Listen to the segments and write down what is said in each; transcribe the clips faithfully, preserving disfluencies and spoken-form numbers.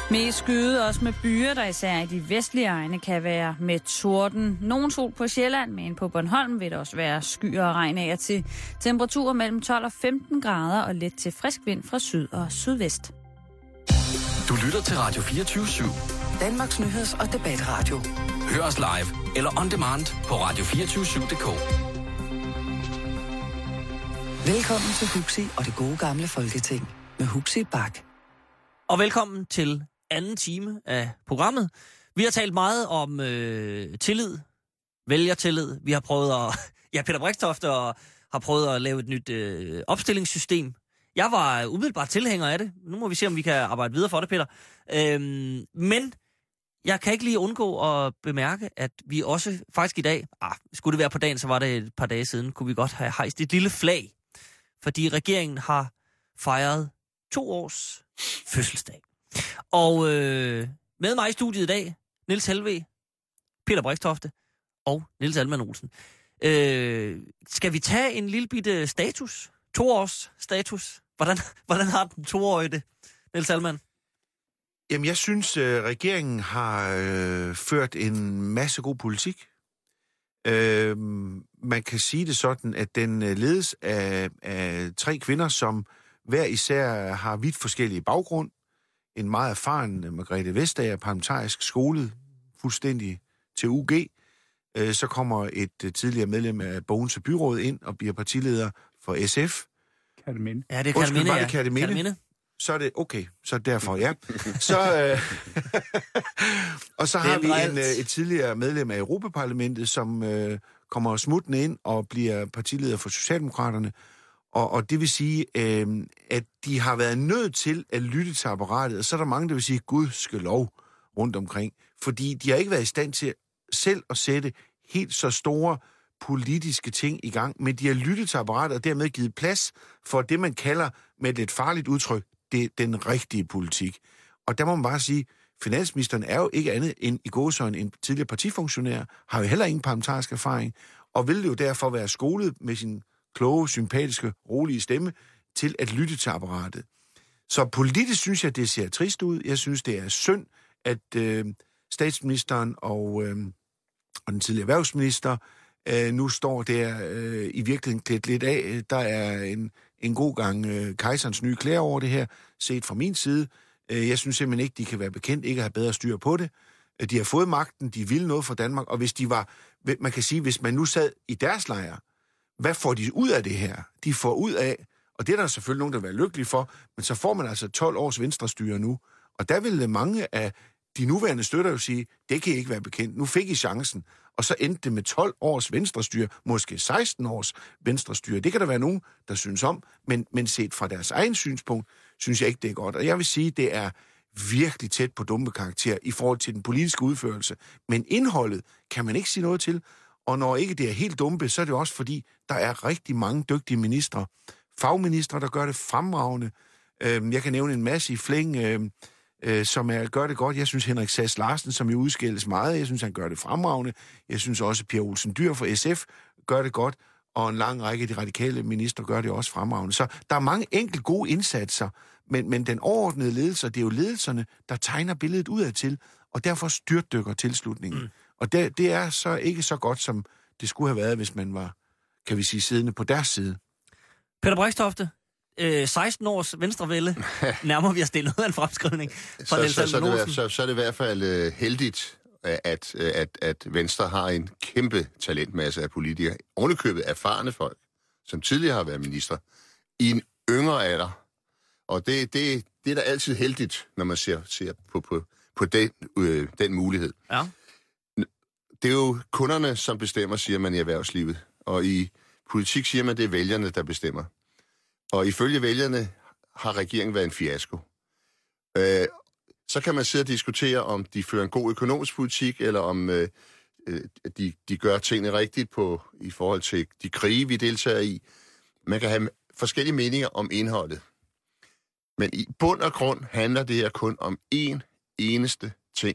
Mest skyde også med byer, der især i de vestlige egne kan være med torden. Nogen sol på Sjælland, men på Bornholm vil der også være skyer og regn af og til. Temperaturer mellem tolv og femten grader og let til frisk vind fra syd og sydvest. Du lytter til Radio fireogtyve syv. Danmarks nyheds- og debatradio. Hør os live eller on demand på radio to fire syv punktum d k. Velkommen til Huxi og det gode gamle Folketing med Huxi Bak. Og velkommen til anden time af programmet. Vi har talt meget om øh, tillid, vælgertillid. Vi har prøvet at... Ja, Peter Brixtofte og har prøvet at lave et nyt øh, opstillingssystem. Jeg var umiddelbart tilhænger af det. Nu må vi se, om vi kan arbejde videre for det, Peter. Øhm, men jeg kan ikke lige undgå at bemærke, at vi også faktisk i dag... Ah, skulle det være på dagen, så var det et par dage siden, kunne vi godt have hejst et lille flag. Fordi regeringen har fejret to års fødselsdag. Og øh, med mig i studiet i dag, Niels Helveg, Peter Brixtofte og Niels Alman Olsen. Øh, skal vi tage en lille bitte status? To års status? Hvordan, hvordan har den toårige det, Niels Alman? Jamen, jeg synes, øh, regeringen har øh, ført en masse god politik. Øh, man kan sige det sådan, at den øh, ledes af, af tre kvinder, som hver især har vidt forskellige baggrund. En meget erfaren Margrethe Vestager, parlamentarisk skolet, fuldstændig til U G. Øh, så kommer et øh, tidligere medlem af Bogense Byråd ind og bliver partileder for S F. Kerteminde. Ja, det er Kerteminde, ja. Kerteminde. Kerteminde. Så er det okay, så derfor, ja. Så, øh, og så har vi en, øh, et tidligere medlem af Europaparlamentet, som øh, kommer smuttende ind og bliver partileder for Socialdemokraterne. Og, og det vil sige, øh, at de har været nødt til at lytte til apparatet, og så er der mange, der vil sige, Gud skal lov rundt omkring. Fordi de har ikke været i stand til selv at sætte helt så store politiske ting i gang, men de har lyttet til apparatet og dermed givet plads for det, man kalder med et lidt farligt udtryk, det er den rigtige politik. Og der må man bare sige, finansministeren er jo ikke andet end i gåseøjne en tidligere partifunktionær, har jo heller ingen parlamentarisk erfaring, og vil jo derfor være skolet med sin kloge, sympatiske, rolige stemme til at lytte til apparatet. Så politisk synes jeg, det ser trist ud. Jeg synes, det er synd, at øh, statsministeren og, øh, og den tidligere erhvervsminister øh, nu står der øh, i virkeligheden klædt lidt af. Der er en, en god gang øh, kejserens nye klæder over det her, set fra min side. Øh, jeg synes simpelthen ikke, de kan være bekendt, ikke have bedre styr på det. De har fået magten, de vil noget for Danmark, og hvis de var, man kan sige, hvis man nu sad i deres lejr, hvad får de ud af det her? De får ud af, og det er der selvfølgelig nogen, der vil være lykkelige for, men så får man altså tolv års venstrestyre nu. Og der vil mange af de nuværende støtter jo sige, det kan I ikke være bekendt. Nu fik I chancen, og så endte det med tolv års venstrestyre, måske seksten års venstrestyre. Det kan der være nogen, der synes om, men, men set fra deres egen synspunkt, synes jeg ikke, det er godt. Og jeg vil sige, det er virkelig tæt på dumme karakter i forhold til den politiske udførelse. Men indholdet kan man ikke sige noget til. Og når ikke det er helt dumpe, så er det også fordi, der er rigtig mange dygtige ministre. Fagministre, der gør det fremragende. Jeg kan nævne en masse i flæng, som er, gør det godt. Jeg synes Henrik Sass Larsen, som jo udskældes meget, jeg synes han gør det fremragende. Jeg synes også Pia Olsen Dyhr fra S F gør det godt. Og en lang række af de radikale ministre gør det også fremragende. Så der er mange enkelt gode indsatser, men, men den overordnede ledelse, det er jo ledelserne, der tegner billedet udadtil, og derfor styrtdykker tilslutningen. Mm. Og det, det er så ikke så godt, som det skulle have været, hvis man var, kan vi sige, siddende på deres side. Peter Brixtofte, øh, seksten års venstrevælde, nærmere vi at stille noget af en fremskrivning fra så, Niels så, så, Alman det, Olsen. så, så er det i hvert fald uh, heldigt, at, at, at Venstre har en kæmpe talentmasse af politikere, ovenikøbet erfarne folk, som tidligere har været minister, i en yngre alder. Og det, det, det er da altid heldigt, når man ser, ser på, på, på den, øh, den mulighed. Ja. Det er jo kunderne, som bestemmer, siger man i erhvervslivet. Og i politik siger man, det er vælgerne, der bestemmer. Og ifølge vælgerne har regeringen været en fiasko. Øh, så kan man sidde og diskutere, om de fører en god økonomisk politik, eller om øh, de, de gør tingene rigtigt på, i forhold til de krige, vi deltager i. Man kan have forskellige meninger om indholdet. Men i bund og grund handler det her kun om én eneste ting.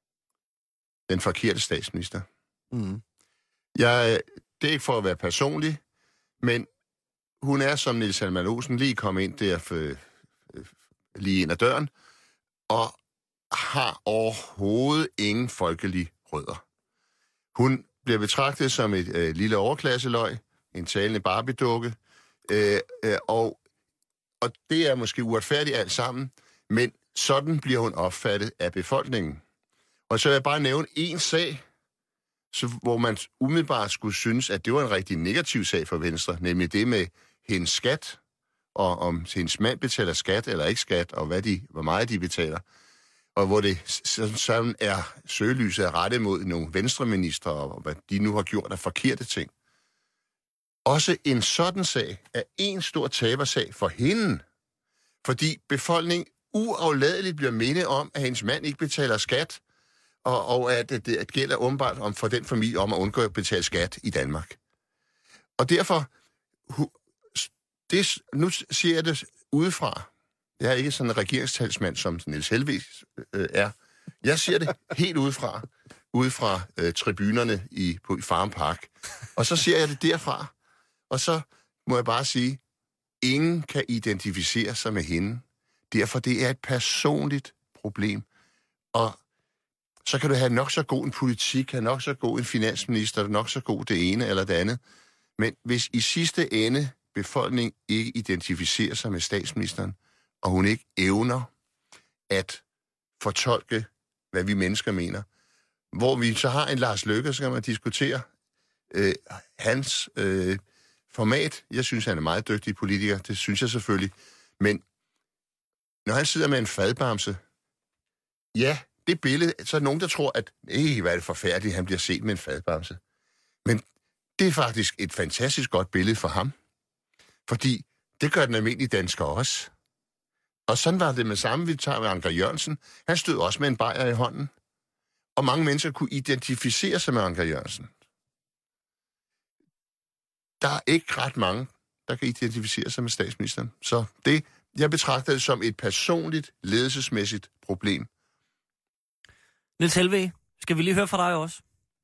Den forkerte statsminister. Mm. Jeg, det er ikke for at være personlig, men hun er som Niels Alman Olsen lige kommet ind der for, lige ind ad døren, og har overhovedet ingen folkelig rødder. Hun bliver betragtet som et øh, lille overklasseløg, en talende Barbie-dukke, øh, øh, og, og det er måske uretfærdigt alt sammen, men sådan bliver hun opfattet af befolkningen. Og så vil jeg bare nævne en sag, så, hvor man umiddelbart skulle synes, at det var en rigtig negativ sag for Venstre, nemlig det med hendes skat, og om hendes mand betaler skat eller ikke skat, og hvad de, hvor meget de betaler. Og hvor det sådan er søgelyset er rettet mod nogle venstreminister, og hvad de nu har gjort af forkerte ting. Også en sådan sag er en stor tabersag for hende, fordi befolkningen uafladeligt bliver mindet om, at hendes mand ikke betaler skat, og, og at det, det gælder åbenbart om for den familie om at undgå at betale skat i Danmark. Og derfor, det, nu siger jeg det udefra. Jeg er ikke sådan en regeringstalsmand, som Niels Helveg øh, er. Jeg siger det helt udefra, ude fra øh, tribunerne i, på, i Farm Park. Og så siger jeg det derfra, og så må jeg bare sige, ingen kan identificere sig med hende. Derfor det er et personligt problem. Og så kan du have nok så god en politik, have nok så god en finansminister, nok så god det ene eller det andet. Men hvis i sidste ende befolkningen ikke identificerer sig med statsministeren, og hun ikke evner at fortolke, hvad vi mennesker mener, hvor vi så har en Lars Løkke, så kan man diskutere øh, hans øh, format. Jeg synes, han er meget dygtig politiker, det synes jeg selvfølgelig. Men når han sidder med en fadbamse, ja, det billede, så er der nogen, der tror, at nej, hvad er det forfærdeligt, han bliver set med en fadbamse. Men det er faktisk et fantastisk godt billede for ham. Fordi det gør den almindelige dansker også. Og sådan var det med samme, vi tager med Anker Jørgensen. Han stod også med en bajer i hånden. Og mange mennesker kunne identificere sig med Anker Jørgensen. Der er ikke ret mange, der kan identificere sig med statsministeren. Så det, jeg betragter det som et personligt, ledelsesmæssigt problem. Niels Helveg, skal vi lige høre fra dig også?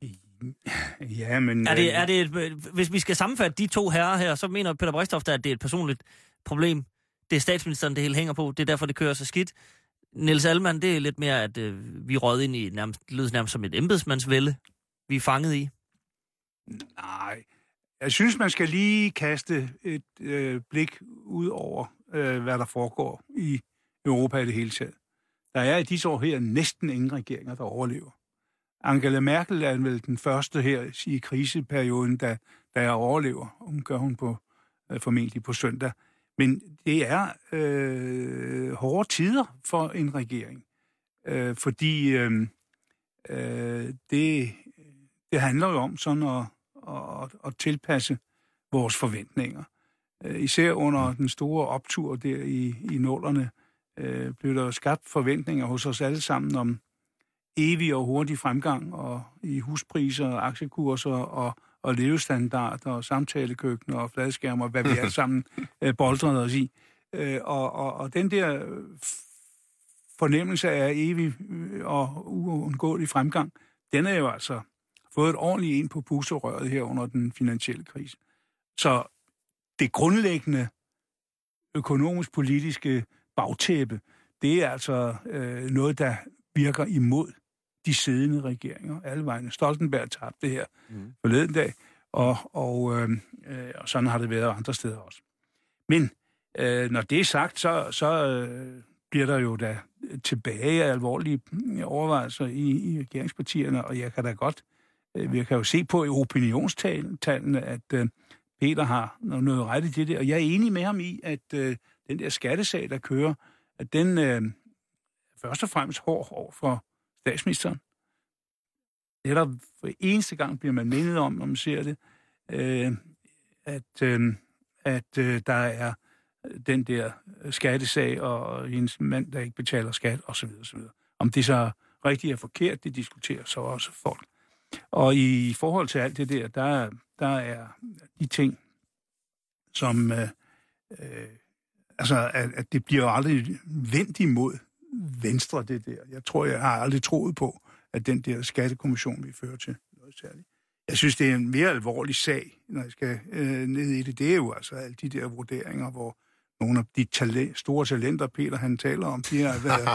Ja, men... Er det, er det et, hvis vi skal sammenfatte de to herrer her, så mener Peter Brixtofte, at det er et personligt problem. Det er statsministeren, det hele hænger på. Det er derfor, det kører så skidt. Niels Alman, det er lidt mere, at øh, vi rød ind i nærmest, lyder nærmest som et embedsmandsvælde, vi er fanget i. Nej, jeg synes, man skal lige kaste et øh, blik ud over, øh, hvad der foregår i Europa i det hele taget. Der er i disse år her næsten ingen regeringer, der overlever. Angela Merkel er vel den første her i kriseperioden, der, der overlever. Hun gør hun på, øh, formentlig på søndag. Men det er øh, hårde tider for en regering, øh, fordi øh, øh, det, det handler jo om sådan at, at, at tilpasse vores forventninger. Øh, især under den store optur der i, i nullerne øh, blev der skabt forventninger hos os alle sammen om evig og hurtig fremgang og i huspriser og aktiekurser og og levestandarder og samtalekøkkener og fladskærmer, hvad vi alle sammen øh, boldrede os i. Øh, og, og, og den der fornemmelse af evig og uundgåelig fremgang, den er jo altså fået et ordentligt ind på pusterøret her under den finansielle krise. Så det grundlæggende økonomisk-politiske bagtæppe, det er altså øh, noget, der virker imod de siddende regeringer, alle vegne. Stoltenberg tabte det her mm. forleden dag, og, og, øh, og sådan har det været andre steder også. Men øh, når det er sagt, så, så øh, bliver der jo da tilbage af alvorlige overvejelser i, i regeringspartierne, og jeg kan da godt, øh, vi kan jo se på i opinionstallene, at øh, Peter har noget ret i det der, og jeg er enig med ham i, at øh, den der skattesag, der kører, at den øh, først og fremmest hård over for statsministeren. Det er der for eneste gang bliver man mindet om, når man ser det, øh, at, øh, at øh, der er den der skattesag, og hendes mand, der ikke betaler skat, osv. osv. Om det så rigtigt er forkert, det diskuterer så også folk. Og i forhold til alt det der, der, der er de ting, som, øh, øh, altså, at, at det bliver jo aldrig vendt imod Venstre, det der. Jeg tror, jeg har aldrig troet på, at den der skattekommission vil føre til noget særligt. Jeg synes, det er en mere alvorlig sag, når jeg skal øh, ned i det. Det er jo altså alle de der vurderinger, hvor nogle af de talent, store talenter, Peter han taler om, de har været,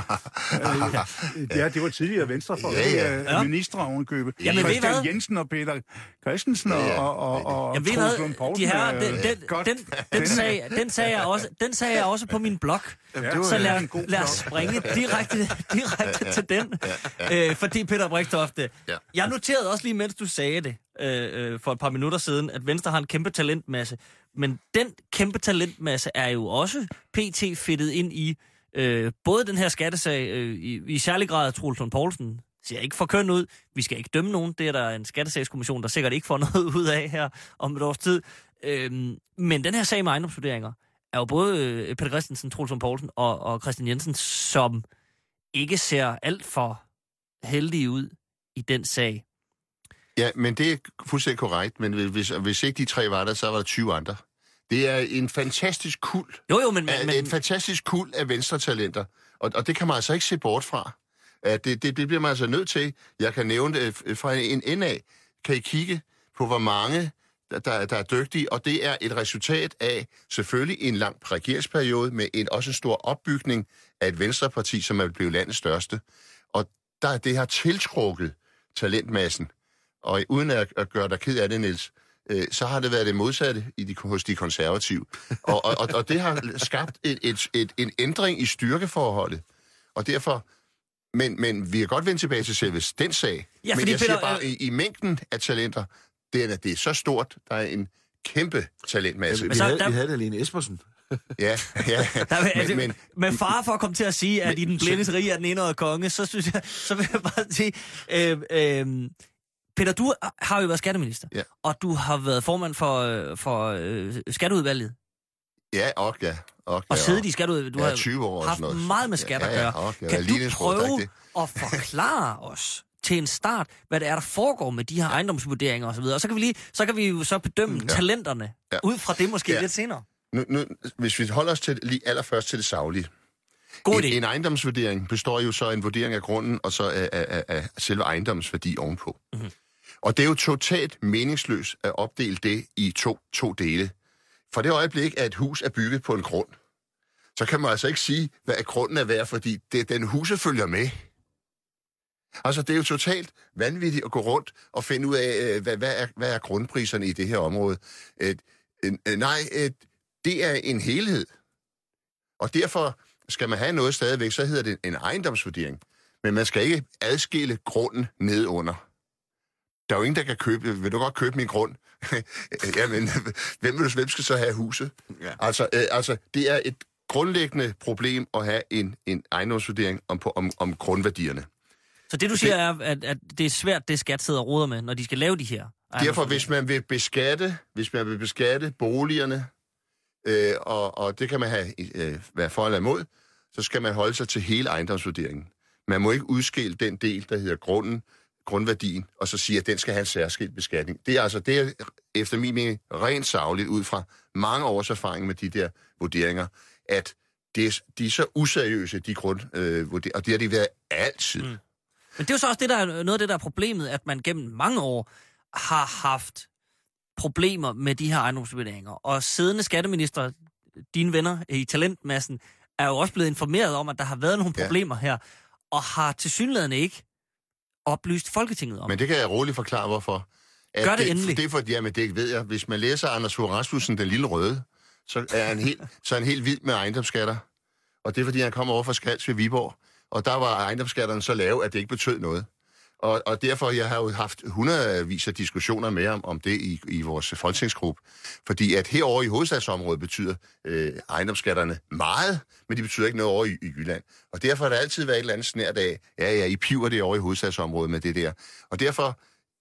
øh, ja, det var tidligere venstrefolk, ja, ja. ja. ministre ovenkøbet. Jamen, Christian Jensen og Peter Christensen og, ja, og, og, og Jamen, Troels Lund Poulsen. De her, øh, den, den, godt. den, den, sag, den, sagde jeg også, den sagde jeg også på min blog. Jamen, Ja, Så lad, en god lad os springe direkte, direkte til den. Øh, fordi Peter Brixtofte, Ja. jeg noterede også lige, mens du sagde det øh, øh, for et par minutter siden, at Venstre har en kæmpe talentmasse. Men den kæmpe talentmasse er jo også P T fedtet ind i øh, både den her skattesag, øh, i, i særlig grad af Troels Lund Poulsen, ser ikke for køn ud. Vi skal ikke dømme nogen. Det er der en skattesagskommission, der sikkert ikke får noget ud af her om et års tid. Øhm, men den her sag med ejendomsvurderinger er jo både øh, Peter Christensen, Troels Lund Poulsen og, og Christian Jensen, som ikke ser alt for heldige ud i den sag. Ja, men det er fuldstændig korrekt, men hvis, hvis ikke de tre var der, så var der tyve andre. Det er en fantastisk kuld. Jo, jo, men... men, Men, men et fantastisk kuld af venstretalenter, og, og det kan man altså ikke se bort fra. At det, det, det bliver man altså nødt til. Jeg kan nævne det fra en ende af. Kan I kigge på, hvor mange, der, der, der er dygtige, og det er et resultat af selvfølgelig en lang regeringsperiode, med en også en stor opbygning af et venstreparti, som er blevet landets største. Og der, det har tiltrukket talentmassen. Og uden at, at gøre dig ked af det, Niels, øh, så har det været det modsatte i de, hos de konservative. Og, og, og det har skabt et, et, et, en ændring i styrkeforholdet. Og derfor... Men, men vi kan godt vende tilbage til selve den sag. Ja, men jeg Peter, siger bare, i, i mængden af talenter, det er, det er så stort, der er en kæmpe talentmasse. Ja, vi, så havde, der- vi havde da Lene Espersen. Ja, ja. der, men, altså, men, med far for at komme til at sige, at men- i den blindes rige er den enøjede konge, så synes jeg, så vil jeg bare sige... Øh, øh, Peter, du har jo været skatteminister, Ja. og du har været formand for, øh, for øh, skatteudvalget, ja, og ja. Og, og ja, siddet i skatteudvalget. Du ja, har tyve år og haft sådan noget. meget med skat at Ja, ja, gøre. og, ja, Kan ja, du ligningsråd, der er prøve ikke at forklare os til en start, hvad det er, der foregår med de her ejendomsvurderinger osv., og så kan vi lige, så kan vi jo så bedømme ja. talenterne Ja. ud fra det måske Ja. lidt senere. Nu, nu, hvis vi holder os til lige allerførst til det saglige. God En, idé. en ejendomsvurdering består jo så af en vurdering af grunden, og så af, af, af, af selve ejendomsværdi ovenpå. Mm-hmm. Og det er jo totalt meningsløst at opdele det i to, to dele. For det øjeblik, at et hus er bygget på en grund, så kan man altså ikke sige, hvad grunden er værd, fordi det, den huset følger med. Altså, det er jo totalt vanvittigt at gå rundt og finde ud af, hvad, hvad, er, hvad er grundpriserne i det her område. Et, en, nej, et, det er en helhed. Og derfor skal man have noget stadigvæk, så hedder det en ejendomsvurdering. Men man skal ikke adskille grunden nedunder. Der er jo ingen, der kan købe... Vil du godt købe min grund? Jamen, hvem, vil du, hvem skal så have huset? Ja. Altså, øh, altså, det er et grundlæggende problem at have en, en ejendomsvurdering om, på, om, om grundværdierne. Så det, du siger, er, at, at det er svært, det skat sidder og roder med, når de skal lave de her. Derfor, hvis man vil beskatte, hvis man vil beskatte boligerne, øh, og, og det kan man have øh, være for eller imod, så skal man holde sig til hele ejendomsvurderingen. Man må ikke udskille den del, der hedder grunden, grundværdien, og så sige, at den skal have en særskilt beskatning. Det er altså, det er efter min mening rent sagligt ud fra mange års erfaring med de der vurderinger, at det er, de er så useriøse, de grundvurderinger, øh, og det har de været altid. Mm. Men det er jo så også det, der er noget af det, der er problemet, at man gennem mange år har haft problemer med de her ejendomsvurderinger. Og siddende skatteminister, dine venner i talentmassen, er jo også blevet informeret om, at der har været nogle problemer ja. her, og har tilsyneladende ikke oplyst Folketinget om. Men det kan jeg roligt forklare, hvorfor. At Gør det, det endelig. Det er for, jamen det ved jeg. Hvis man læser Anders Fogh Rasmussen, Den Lille Røde, så er han helt, så er han helt vild med ejendomsskatter. Og det er, fordi han kommer over fra Skals ved Viborg. Og der var ejendomsskatterne så lave, at det ikke betød noget. Og, og derfor, jeg har jo haft hundredvis af diskussioner med ham om det i, i vores folketingsgruppe. Fordi at herovre i hovedstadsområdet betyder øh, ejendomsskatterne meget, men de betyder ikke noget over i, i Jylland. Og derfor har der altid været et eller andet snært af, ja, ja, I piver det over i hovedstadsområdet med det der. Og derfor,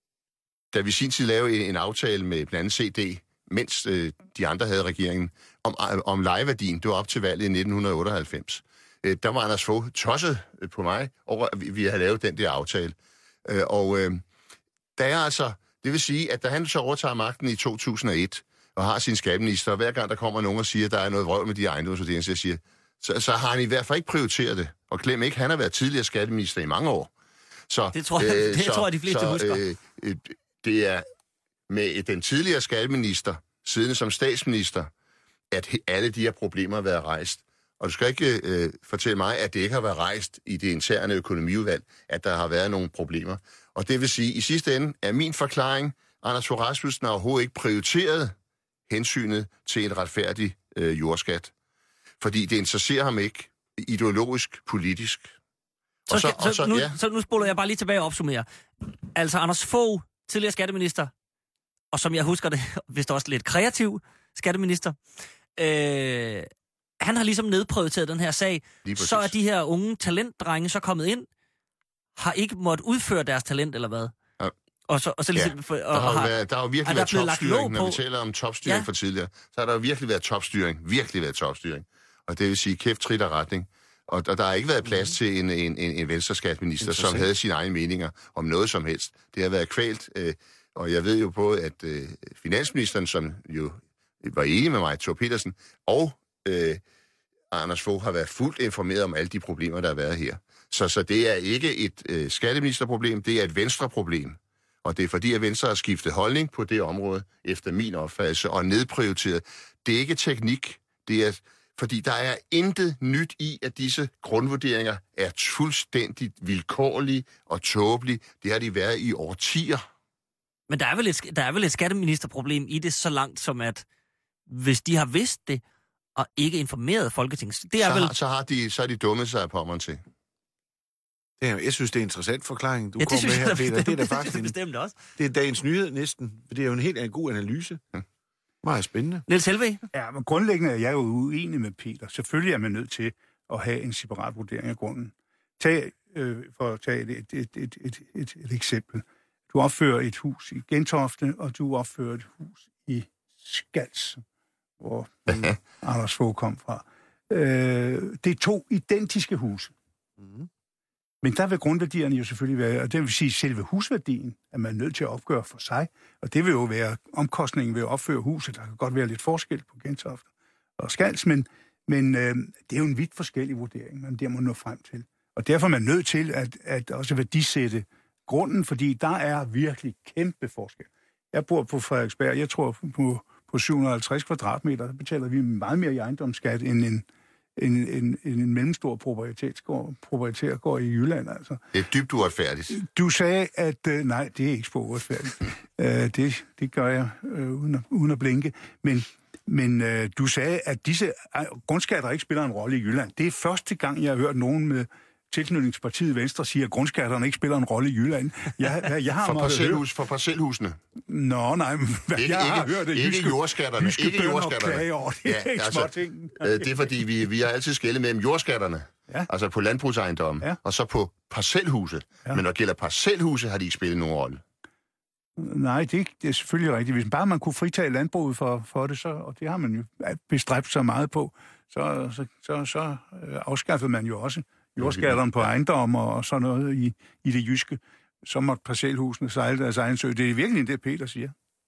da vi sin tid lavede en aftale med blandt andet C D, mens øh, de andre havde regeringen, om, om lejeværdien, det var op til valget i nitten otteoghalvfems. Øh, der var Anders Fogh tosset på mig over, at vi, vi havde lavet den der aftale. Øh, og øh, der er altså, det vil sige, at da han så overtager magten i to tusind og et, og har sin skatteminister, og hver gang der kommer nogen og siger, at der er noget vrøvl med de ejendomsvurderinger, så, siger, så, så har han i hvert fald ikke prioriteret det. Og glem ikke, han har været tidligere skatteminister i mange år. Så, det tror jeg, øh, det så, tror jeg de fleste så, husker. Øh, øh, det er med den tidligere skatteminister, siddende som statsminister, at alle de her problemer har været rejst. Og du skal ikke øh, fortælle mig, at det ikke har været rejst i det interne økonomiudvalg, at der har været nogle problemer. Og det vil sige, at i sidste ende er min forklaring, Anders Fogh Rasmussen har overhovedet ikke prioriteret hensynet til en retfærdig øh, jordskat. Fordi det interesserer ham ikke ideologisk, politisk. Så, så, så, så, nu, ja. så nu spoler jeg bare lige tilbage og opsummerer. Altså Anders Fogh, tidligere skatteminister, og som jeg husker det, vist også lidt kreativ skatteminister, øh, han har ligesom nedprioriteret den her sag. Så er de her unge talentdrenge så kommet ind, har ikke måttet udføre deres talent, eller hvad? Ja. Og så, og så ligesom, ja. for, og der, har har, været, der har jo virkelig været topstyring, når vi taler om topstyring ja. for tidligere. Så har der jo virkelig været topstyring, virkelig været topstyring. Og det vil sige kæft, trit og retning. Og, og der har ikke været plads mm. til en, en, en, en venstreskatminister, som havde sine egne meninger om noget som helst. Det har været kvælt, øh, og jeg ved jo både, at øh, finansministeren, som jo var enig med mig, Thor Petersen, og øh, Anders Fogh har været fuldt informeret om alle de problemer, der har været her. Så, så det er ikke et øh, skatteministerproblem, det er et venstreproblem. Og det er fordi, at Venstre har skiftet holdning på det område, efter min opfattelse, og nedprioriteret. Det er ikke teknik, det er fordi der er intet nyt i, at disse grundvurderinger er fuldstændig vilkårlige og tåbelige. Det har de været i årtier. Men der er vel et, der er vel et skatteministerproblem i det så langt som, at hvis de har vidst det, og ikke informeret Folketinget, det er så, vel... Har, så, har de, så er de dumme sig på mig til. Det er, jeg synes, det er en interessant forklaring, du ja, kommer med her, Peter. Bestemt, det er da faktisk det bestemt også. Det er dagens nyhed næsten, for det er jo en helt en god analyse. Ja. Meget spændende. Niels Helveg? Ja, men grundlæggende er jeg jo uenig med Peter. Selvfølgelig er man nødt til at have en separat vurdering af grunden. Tag, øh, for at tage et, et, et, et, et, et, et eksempel. Du opfører et hus i Gentofte, og du opfører et hus i Skals, hvor Anders Fogh kom fra. Øh, det er to identiske huse. Mm. Men der vil grundværdierne jo selvfølgelig være, og det vil sige selve husværdien, at man er nødt til at opgøre for sig. Og det vil jo være omkostningen ved at opføre huset. Der kan godt være lidt forskel på Gentofte og Skals, men, men øh, det er jo en vidt forskellig vurdering, man der må nå frem til. Og derfor er man nødt til at, at også værdisætte grunden, fordi der er virkelig kæmpe forskel. Jeg bor på Frederiksberg, jeg tror på, på syv hundrede og halvtreds kvadratmeter, der betaler vi meget mere i ejendomsskat end en En, en, en mellemstor proprietær går i Jylland, altså. Det er dybt uretfærdigt. Du sagde, at øh, nej, det er ikke spor uretfærdigt. uh, det, det gør jeg øh, uden, at, uden at blinke. Men, men øh, du sagde, at disse øh, grundskatter ikke spiller en rolle i Jylland. Det er første gang, jeg har hørt nogen med tilknytningspartiet Venstre sige, at grundskatterne ikke spiller en rolle i Jylland. Jeg, jeg har for, parcelhus, for parcelhusene? Nå, nej, men ikke, jeg har ikke, hørt det. Ikke jyske, jordskatterne. Jyske ikke jordskatterne. Over. Det er ja, ikke altså, ting. Det er fordi, vi, vi har altid skellet mellem jordskatterne, ja. altså på landbrugsejendommen, ja. og så på parcelhuse. Ja. Men når det gælder parcelhuse, har de ikke spillet nogen rolle. Nej, det, det er selvfølgelig rigtigt. Hvis bare man kunne fritage landbruget for, for det, så, og det har man jo bestræbt så meget på, så, så, så, så afskaffede man jo også jordskatterne på ejendom og sådan noget i, i det jyske. Så måtte parcelhusene sejle deres egen sø. Det er virkelig det, Peter siger.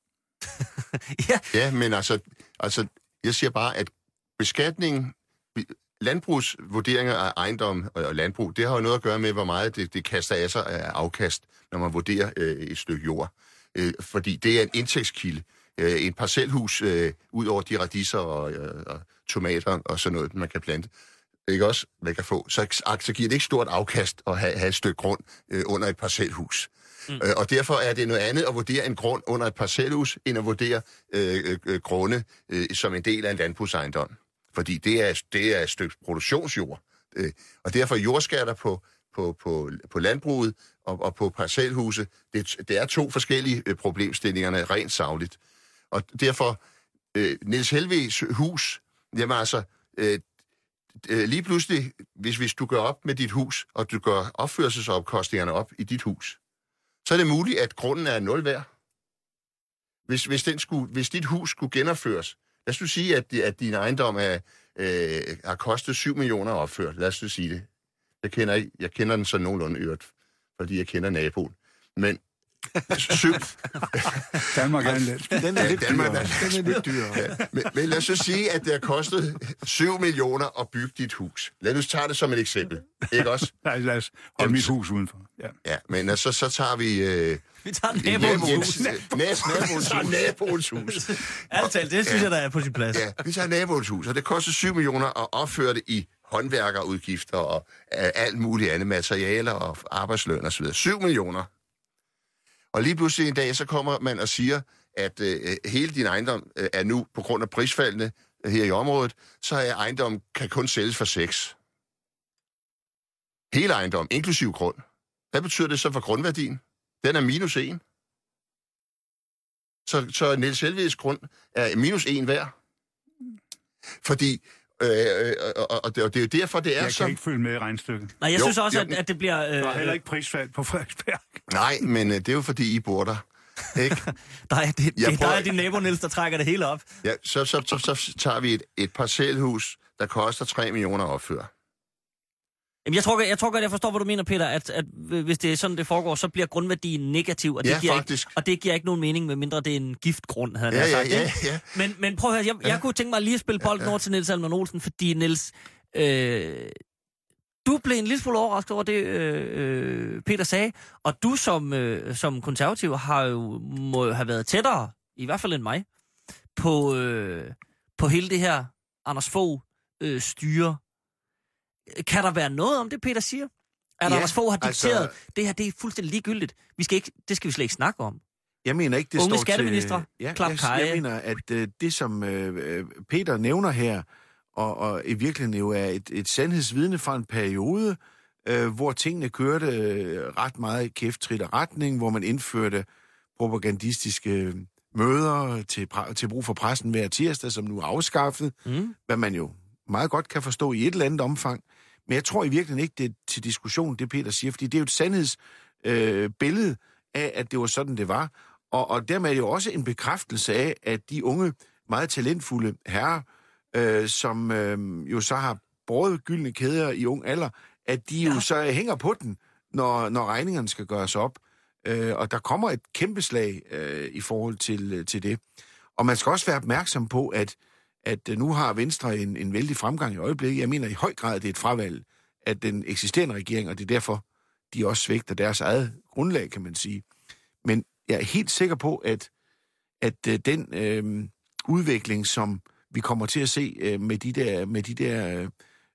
ja. ja, men altså, altså, jeg siger bare, at beskatningen, landbrugsvurderinger af ejendom og landbrug, det har jo noget at gøre med, hvor meget det, det kaster af sig af afkast, når man vurderer øh, et stykke jord. Øh, fordi det er en indtægtskilde. Øh, en parcelhus, øh, ud over de radiser og, øh, og tomater og sådan noget, man kan plante, ikke også, man kan få, så, så giver det ikke stort afkast at have, have et stykke grund øh, under et parcelhus. Mm. Øh, og derfor er det noget andet at vurdere en grund under et parcelhus, end at vurdere øh, øh, grunde øh, som en del af en landbrugsejendom. Fordi det er, det er et stykke produktionsjord. Øh, og derfor jordskatter på, på, på, på landbruget og, og på parcelhuse, det, det er to forskellige øh, problemstillinger rent sagligt. Og derfor, øh, Niels Helvegs hus, jamen altså, øh, lige pludselig, hvis, hvis du gør op med dit hus, og du gør opførelsesomkostningerne op i dit hus, så er det muligt, at grunden er nul værd. Hvis, hvis, den skulle, hvis dit hus skulle genopføres, lad os du sige, at, at din ejendom er, øh, har kostet syv millioner opført. Lad os du sige det. Jeg kender, ikke, jeg kender den så nogenlunde øvrigt, fordi jeg kender naboen. Men Syv. Danmark er en landsby. Den er Ja, lidt Danmark dyrere. er- Den er lidt dyrere. Ja, men, men lad os så sige, at det har kostet syv millioner at bygge dit hus. Lad os tage det som et eksempel. Ikke også? Nej, lad os holde mit hus udenfor. Ja. Ja, men altså, så tager vi... Øh, Vi tager naboens naboens hus. hus. Naboens hus. Ærligt talt, det synes jeg, der er på sin plads. Ja, vi tager naboens hus, og det koster syv millioner at opføre det i håndværkerudgifter og uh, alt muligt andet, materialer og arbejdsløn og så videre. syv millioner. Og lige pludselig en dag, så kommer man og siger, at uh, hele din ejendom uh, er nu, på grund af prisfaldene uh, her i området, så er ejendommen kan kun sælges for seks. Hele ejendommen, inklusiv grund. Hvad betyder det så for grundværdien? Den er minus en. Så, så Niels Helvedes grund er minus en værd. Fordi, øh, øh, og, og, det, og det er jo derfor, det er Jeg så... kan ikke følge med i regnstykket. Nej, jeg Jo, synes også, jo, at, at det bliver... Øh, Der er heller ikke prisfald på Frederiksberg. Nej, men øh, det er jo fordi, I bor der. Ikke? der er, det, det, Jeg der prøver- er din nabo, Niels, der trækker det hele op. Ja, så, så, så, så tager vi et, et parcelhus, der koster tre millioner at opføre. Jamen, jeg tror, jeg, jeg tror godt, jeg forstår, hvad du mener, Peter, at, at hvis det er sådan, det foregår, så bliver grundværdien negativ, og det, Ja, giver faktisk. ikke, og det giver ikke nogen mening, medmindre det er en giftgrund, havde Ja, jeg ja, sagt. ja, ikke? ja. Men, men prøv at høre, jeg, jeg kunne tænke mig lige at spille bolden over til Niels Alman Olsen, fordi Niels, øh, du blev en lille smule overrasket over det, øh, Peter sagde, og du som, øh, som konservativ har jo, må jo have været tættere, i hvert fald end mig, på, øh, på hele det her Anders Fogh øh, styre. Kan der være noget om det, Peter siger? At Ja, Anders Fogh har dikteret, altså- det her det er fuldstændig ligegyldigt. Vi skal ikke, det skal vi slet ikke snakke om. Jeg mener ikke, det Unge står skatteministre, til... Ja, klap jeg, kaje. jeg mener, at øh, det, som øh, Peter nævner her, og, og i virkeligheden jo er et, et sandhedsvidne fra en periode, øh, hvor tingene kørte øh, ret meget i kæft, og retning, hvor man indførte propagandistiske møder til, til brug for pressen hver tirsdag, som nu er afskaffet, Mm. hvad man jo meget godt kan forstå i et eller andet omfang. Men jeg tror i virkeligheden ikke, det er til diskussion, det Peter siger, fordi det er jo et sandhedsbillede øh, billede af, at det var sådan, det var. Og, og dermed er det jo også en bekræftelse af, at de unge, meget talentfulde herrer, øh, som øh, jo så har båret gyldne kæder i ung alder, at de jo Ja. så hænger på den, når, når regningerne skal gøres op. Øh, og der kommer et kæmpe slag øh, i forhold til, til det. Og man skal også være opmærksom på, at, at nu har Venstre en, en vældig fremgang i øjeblikket. Jeg mener i høj grad, det er et fravalg af den eksisterende regering, og det er derfor, de også svigter deres eget grundlag, kan man sige. Men jeg er helt sikker på, at, at øh, den øh, udvikling, som vi kommer til at se øh, med de der, med de der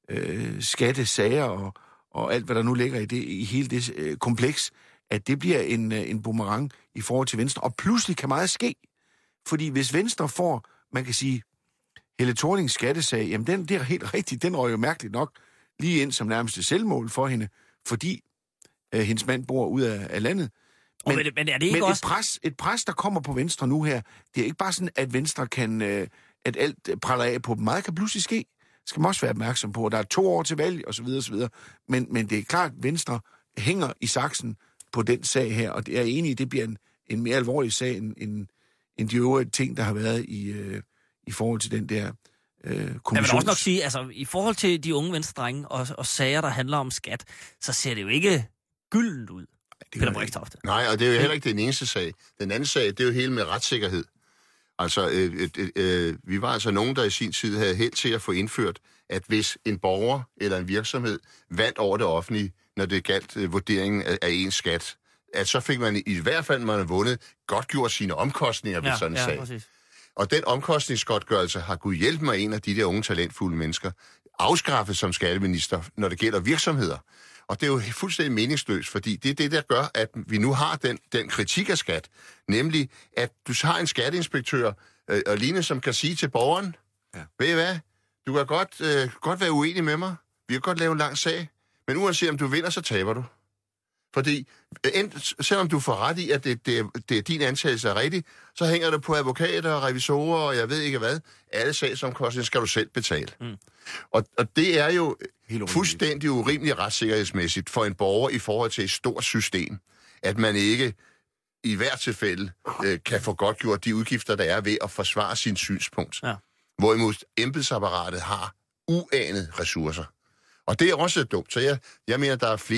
øh, skattesager og, og alt, hvad der nu ligger i, det, i hele det øh, kompleks, at det bliver en, øh, en boomerang i forhold til Venstre. Og pludselig kan meget ske. Fordi hvis Venstre får, man kan sige, Helle Thornings skattesag, jamen den, det er helt rigtigt, den røg jo mærkeligt nok lige ind som nærmeste selvmål for hende, fordi øh, hendes mand bor ud af, af landet. Men, men, men er det ikke Men også... et pres, et pres, der kommer på Venstre nu her, det er ikke bare sådan, at Venstre kan, øh, at alt praller af på dem. Meget kan pludselig ske. Skal man også være opmærksom på. Der er to år til valg, og så videre, og så videre. Men, men det er klart, at Venstre hænger i saksen på den sag her, og det er enig i, det bliver en, en mere alvorlig sag, end, end, end de øvrige ting, der har været i, øh, i forhold til den der øh, kommissions... Jeg vil også nok sige, altså i forhold til de unge venstredrenge og, og sager, der handler om skat, så ser det jo ikke gyldent ud, Peter Brixtofte. Nej, og det er jo heller ikke den eneste sag. Den anden sag, det er jo hele med retssikkerhed. Altså, øh, øh, øh, vi var altså nogen, der i sin tid havde held til at få indført, at hvis en borger eller en virksomhed vandt over det offentlige, når det galt øh, vurderingen af, af ens skat, at så fik man i hvert fald, man har vundet, godt gjort sine omkostninger ved Ja, sådan en ja, sag. præcis. Og den omkostningsgodtgørelse har Gud hjælpe mig en af de der unge talentfulde mennesker afskaffet som skatteminister, når det gælder virksomheder. Og det er jo fuldstændig meningsløst, fordi det er det, der gør, at vi nu har den, den kritik af skat. Nemlig, at du har en skatteinspektør, øh, og Line, som kan sige til borgeren, ja. Ved I hvad, du kan godt, øh, godt være uenig med mig, vi kan godt lave en lang sag, men uanset om du vinder, så taber du. Fordi end, selvom du får ret i, at det, det, det er din antagelse er rigtig, så hænger det på advokater og revisorer, og jeg ved ikke hvad. Alle sagsomkostninger skal du selv betale. Mm. Og, og det er jo fuldstændig urimeligt retssikkerhedsmæssigt for en borger i forhold til et stort system, at man ikke i hvert tilfælde øh, kan få godtgjort de udgifter, der er ved at forsvare sin synspunkt. Ja. Hvorimod embedsapparatet har uanede ressourcer. Og det er også dumt. Så jeg, jeg mener, der er flere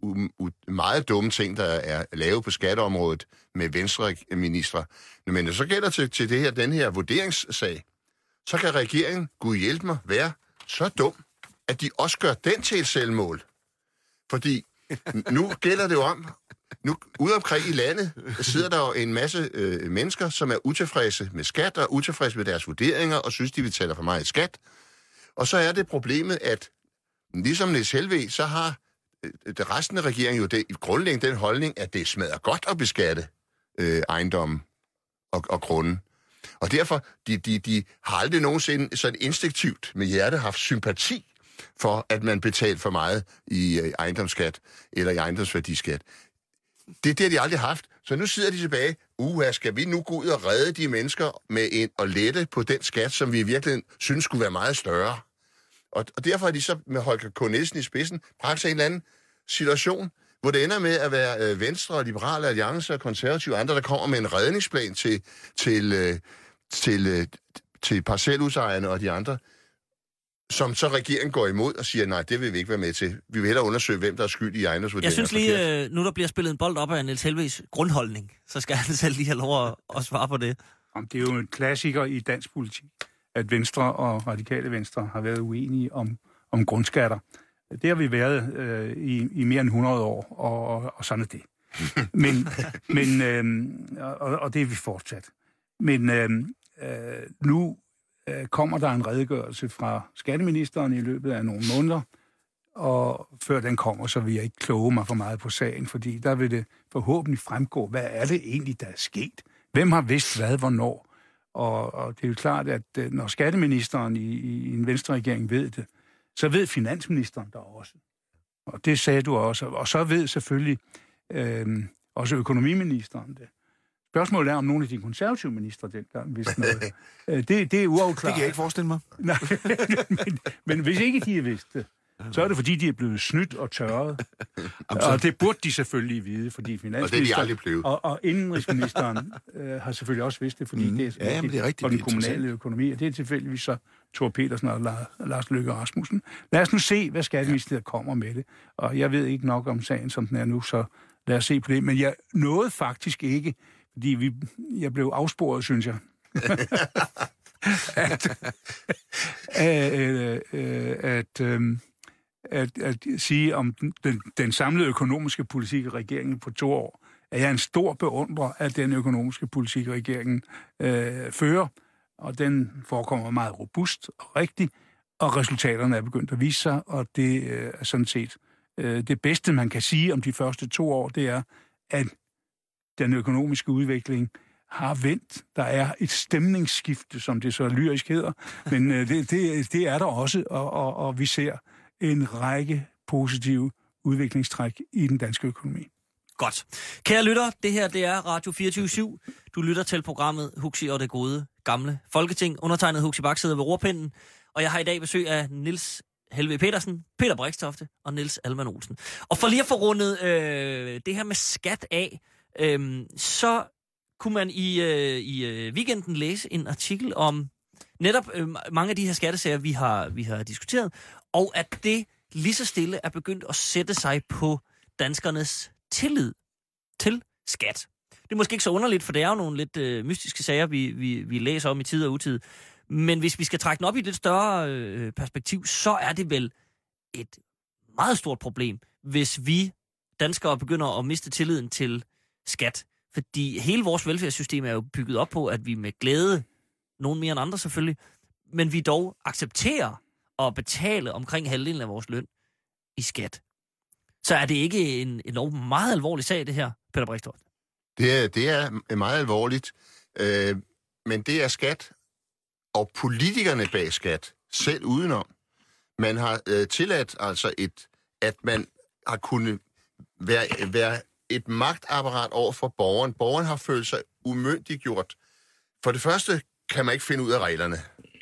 u- u- meget dumme ting, der er lavet på skatteområdet med Venstre-ministre. Men når så gælder til, til det her, den her vurderingssag, så kan regeringen, Gud hjælpe mig, være så dum, at de også gør den til et selvmål. Fordi nu gælder det jo om, nu ude omkring i landet sidder der jo en masse øh, mennesker, som er utilfredse med skat og utilfredse med deres vurderinger og synes, de betaler for meget i skat. Og så er det problemet, at ligesom Niels Helveg, så har øh, det resten af regeringen jo det, grundlæggende den holdning, at det smadrer godt at beskatte øh, ejendommen og, og grunden. Og derfor, de, de, de har aldrig nogensinde sådan instinktivt med hjerte haft sympati for, at man betaler for meget i øh, ejendomsskat eller i ejendomsværdiskat. Det, det har de aldrig haft. Så nu sidder de tilbage. Uha, skal vi nu gå ud og redde de mennesker med en, og lette på den skat, som vi i virkeligheden synes skulle være meget større? Og, og derfor har de så med Holger K. Nielsen i spidsen bragt sig en eller anden situation, hvor det ender med at være øh, Venstre og Liberale Alliance og Konservative og andre, der kommer med en redningsplan til, til, øh, til, øh, til parcelhusejerne og de andre, som så regeringen går imod og siger, nej, det vil vi ikke være med til. Vi vil hellere undersøge, hvem der er skyld i ejendomsvurderinger. Jeg synes lige, øh, nu der bliver spillet en bold op af Niels Helvegs grundholdning, så skal han selv lige have lov at, at svare på det. Det er jo en klassiker i dansk politik, at Venstre og Radikale Venstre har været uenige om, om grundskatter. Det har vi været øh, i, i mere end hundrede år, og, og, og sådan er det. Men, men øh, og, og det er vi fortsat. Men øh, øh, nu øh, kommer der en redegørelse fra skatteministeren i løbet af nogle måneder, og før den kommer, så vil jeg ikke kloge mig for meget på sagen, fordi der vil det forhåbentlig fremgå, hvad er det egentlig, der er sket? Hvem har vidst hvad, hvornår? Og, og det er jo klart, at når skatteministeren i, i en Venstre-regering ved det, så ved finansministeren der også. Og det sagde du også. Og så ved selvfølgelig øh, også økonomiministeren det. Spørgsmålet er, om nogle af de konservative ministre dengang vidste noget. Det, det er uafklaret. Det kan jeg ikke forestille mig. Nej, men, men hvis ikke de har vidst det, så er det, fordi de er blevet snydt og tørret. Og det burde de selvfølgelig vide, fordi finansministeren og, og indenrigsministeren øh, har selvfølgelig også vidst det, fordi mm. det er, ja, jamen, det er rigtig for den kommunale økonomi, og det er tilfældigvis så Thor Petersen og Lars Løkke Rasmussen. Lad os nu se, hvad skatteministeriet kommer med det. Og jeg ved ikke nok om sagen, som den er nu, så lad os se på det. Men jeg nåede faktisk ikke, fordi vi, jeg blev afsporet, synes jeg. at, at, at, at, at At, at sige om den, den samlede økonomiske politik i regeringen på to år, er jeg en stor beundrer af den økonomiske politik, regeringen øh, fører, og den forekommer meget robust og rigtig, og resultaterne er begyndt at vise sig, og det øh, er sådan set øh, det bedste, man kan sige om de første to år, det er, at den økonomiske udvikling har vendt. Der er et stemningsskifte, som det så lyrisk hedder, men øh, det, det, det er der også, og, og, og vi ser en række positive udviklingstræk i den danske økonomi. Godt. Kære lytter, det her det er Radio fireogtyve syv. Du lytter til programmet Huxi og det gode gamle Folketing. Undertegnet Huxi Bak sidder ved rorpinden, og jeg har i dag besøg af Niels Helveg Petersen, Peter Brixtofte og Niels Alman Olsen. Og for lige at få rundet øh, det her med skat af, øh, så kunne man i, øh, i øh, weekenden læse en artikel om netop øh, mange af de her skattesager, vi har, vi har diskuteret, og at det lige så stille er begyndt at sætte sig på danskernes tillid til skat. Det er måske ikke så underligt, for det er jo nogle lidt øh, mystiske sager, vi, vi, vi læser om i tid og utid. Men hvis vi skal trække den op i et lidt større øh, perspektiv, så er det vel et meget stort problem, hvis vi danskere begynder at miste tilliden til skat. Fordi hele vores velfærdssystem er jo bygget op på, at vi med glæde, nogen mere end andre selvfølgelig, men vi dog accepterer at betale omkring halvdelen af vores løn i skat. Så er det ikke en, en meget alvorlig sag, det her, Peter Brixtofte? Det er, det er meget alvorligt, øh, men det er skat og politikerne bag skat, selv udenom. Man har øh, tilladt altså, et, at man har kunnet være, være et magtapparat over for borgeren. Borgeren har følt sig umyndiggjort. For det første kan man ikke finde ud af reglerne.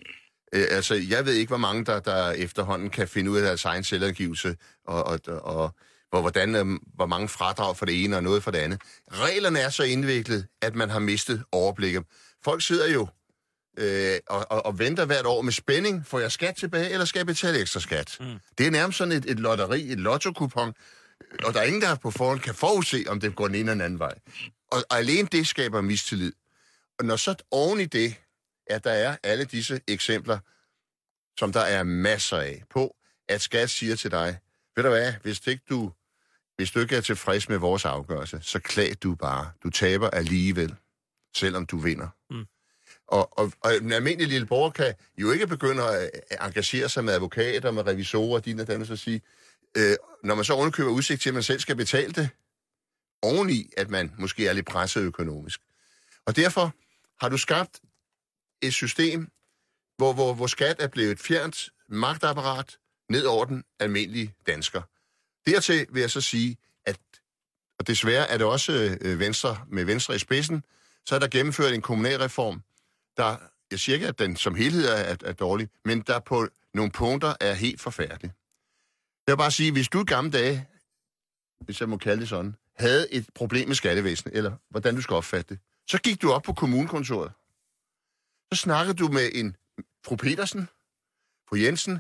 Øh, altså, jeg ved ikke, hvor mange, der, der efterhånden kan finde ud af deres egen selvangivelse, og, og, og hvor, hvordan, øh, hvor mange fradrag for det ene og noget for det andet. Reglerne er så indviklet, at man har mistet overblikket. Folk sidder jo øh, og, og, og venter hvert år med spænding. Får jeg skat tilbage, eller skal jeg betale ekstra skat? Mm. Det er nærmest sådan et, et lotteri, et lottokupon. Og der er ingen, der på forhånd kan forudse, om det går den ene eller anden vej. Og, og alene det skaber mistillid. Og når så oven i det, at der er alle disse eksempler, som der er masser af, på, at skat siger til dig, ved du hvad, hvis ikke du, hvis du ikke er tilfreds med vores afgørelse, så klag du bare. Du taber alligevel, selvom du vinder. Mm. Og, og, og en almindelig lille borger kan jo ikke begynde at engagere sig med advokater, med revisorer, dine og dem, så sige, øh, når man så underkøber udsigt til, at man selv skal betale det, oveni, at man måske er lidt presset økonomisk. Og derfor har du skabt et system, hvor, hvor, hvor skat er blevet et fjernt magtapparat ned over den almindelige dansker. Dertil vil jeg så sige, at, og desværre er det også øh, Venstre, med Venstre i spidsen, så er der gennemført en kommunalreform, der, jeg siger ikke, at den som helhed er, er, er dårlig, men der på nogle punkter er helt forfærdelig. Jeg vil bare sige, hvis du i gamle dage, hvis jeg må kalde det sådan, havde et problem med skattevæsenet, eller hvordan du skal opfatte det, så gik du op på kommunekontoret. Så snakkede du med en fru Petersen, fru Jensen,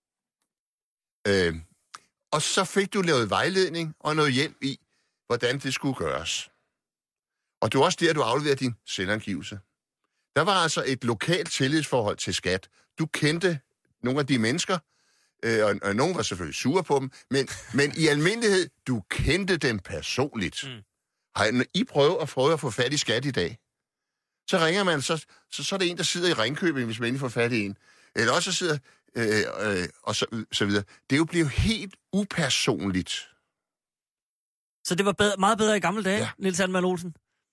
øh, og så fik du lavet vejledning og noget hjælp i, hvordan det skulle gøres. Og det var også der, du afleverede din selvangivelse. Der var altså et lokalt tillidsforhold til skat. Du kendte nogle af de mennesker, øh, og, og nogle var selvfølgelig sure på dem, men, men i almindelighed, du kendte dem personligt. Mm. Har I prøvet at prøve at få fat i skat i dag? Så ringer man, så, så, så er det en, der sidder i Ringkøbing, hvis man endelig får fat i en. Eller også så sidder, øh, øh, og så, så videre. Det er jo blevet helt upersonligt. Så det var bedre, meget bedre i gamle dage, ja. Niels Sandmann Olsen?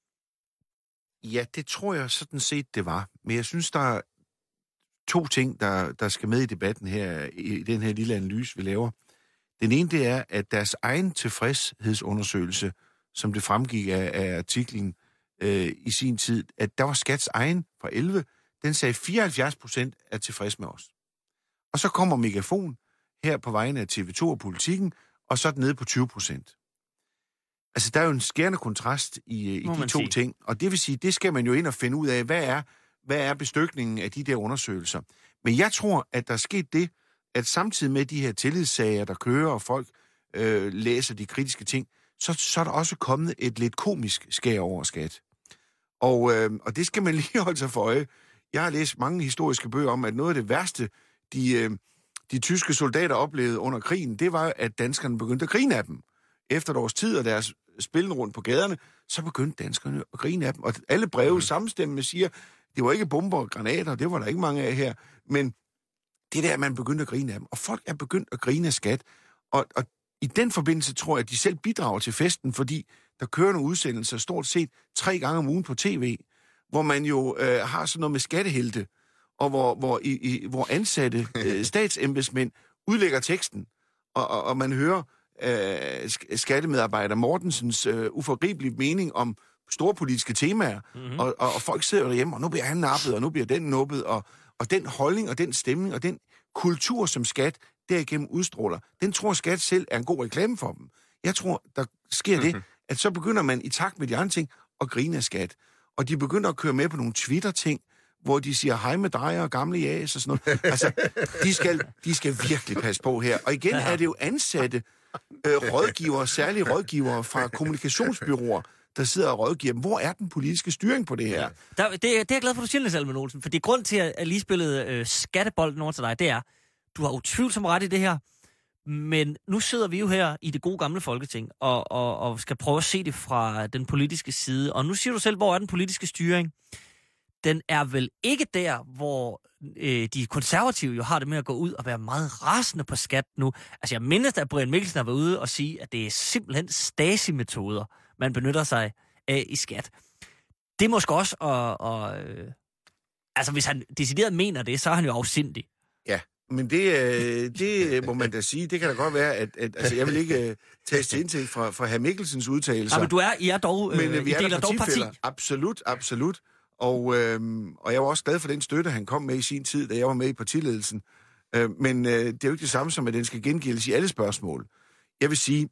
Ja, det tror jeg sådan set, det var. Men jeg synes, der er to ting, der, der skal med i debatten her, i den her lille analyse, vi laver. Den ene, det er, at deres egen tilfredshedsundersøgelse, som det fremgik af, af artiklen øh, i sin tid, at der var Skats egen fra elleve, den sagde fireoghalvfjerds procent er tilfreds med os. Og så kommer Megafon her på vegne af T V to og Politikken, og så er den nede på tyve procent. Altså, der er jo en skærende kontrast i, i de to sige. ting, og det vil sige, det skal man jo ind og finde ud af, hvad er, hvad er bestykningen af de der undersøgelser. Men jeg tror, at der er sket det, at samtidig med de her tillidssager, der kører, og folk øh, læser de kritiske ting, så, så er der også kommet et lidt komisk skær over skat. Og, øh, og det skal man lige holde sig for øje. Jeg har læst mange historiske bøger om, at noget af det værste, de, øh, de tyske soldater oplevede under krigen, det var, at danskerne begyndte at grine af dem. Efter et års tid og deres spillen rundt på gaderne, så begyndte danskerne at grine af dem. Og alle breve mm. sammenstemmende siger, det var ikke bomber og granater, det var der ikke mange af her, men det der, man begyndte at grine af dem. Og folk er begyndt at grine af skat. Og, og i den forbindelse tror jeg, at de selv bidrager til festen, fordi der kører nogle udsendelser stort set tre gange om ugen på tv, hvor man jo øh, har sådan noget med skattehelte, og hvor, hvor, i, i, hvor ansatte øh, statsembedsmænd udlægger teksten, og, og, og man hører øh, skattemedarbejder Mortensens øh, uforgribelige mening om store politiske temaer, mm-hmm. og, og, og folk sidder derhjemme, og nu bliver han nappet, og nu bliver den nuppet, og, og den holdning, og den stemning, og den kultur, som skat derigennem udstråler, den tror skat selv er en god reklame for dem. Jeg tror, der sker det, at så begynder man i takt med de andre ting at grine af skat. Og de begynder at køre med på nogle Twitter-ting, hvor de siger hej med dig og gamle jæs og sådan noget. Altså, de skal, de skal virkelig passe på her. Og igen er det jo ansatte øh, rådgivere, særlige rådgivere fra kommunikationsbyråer, der sidder og rådgiver dem. Hvor er den politiske styring på det her? Der, det, det er jeg glad for, du siger, Niels Sandmann Olsen. For det er grund til, at jeg lige spillede øh, skattebolden over til dig, det er, du har utvivlsomt ret i det her, men nu sidder vi jo her i det gode gamle Folketing, og, og, og skal prøve at se det fra den politiske side. Og nu siger du selv, hvor er den politiske styring? Den er vel ikke der, hvor øh, de konservative jo har det med at gå ud og være meget rasende på skat nu. Altså jeg mindes, at Brian Mikkelsen har været ude og sige, at det er simpelthen Stasi-metoder, man benytter sig af i skat. Det er måske også, og, og, øh, altså hvis han decideret mener det, så er han jo afsindig. Ja. Men det, det må man da sige, det kan da godt være, at, at altså, jeg vil ikke uh, tages til indtægt fra, fra hr. Mikkelsens udtalelser. Ja, men du er, I er dog, øh, men, uh, vi I er deler dog parti. Absolut, absolut. Og, øhm, og jeg var også glad for den støtte, han kom med i sin tid, da jeg var med i partiledelsen. Øh, men øh, det er jo ikke det samme som, at den skal gengældes i alle spørgsmål. Jeg vil sige,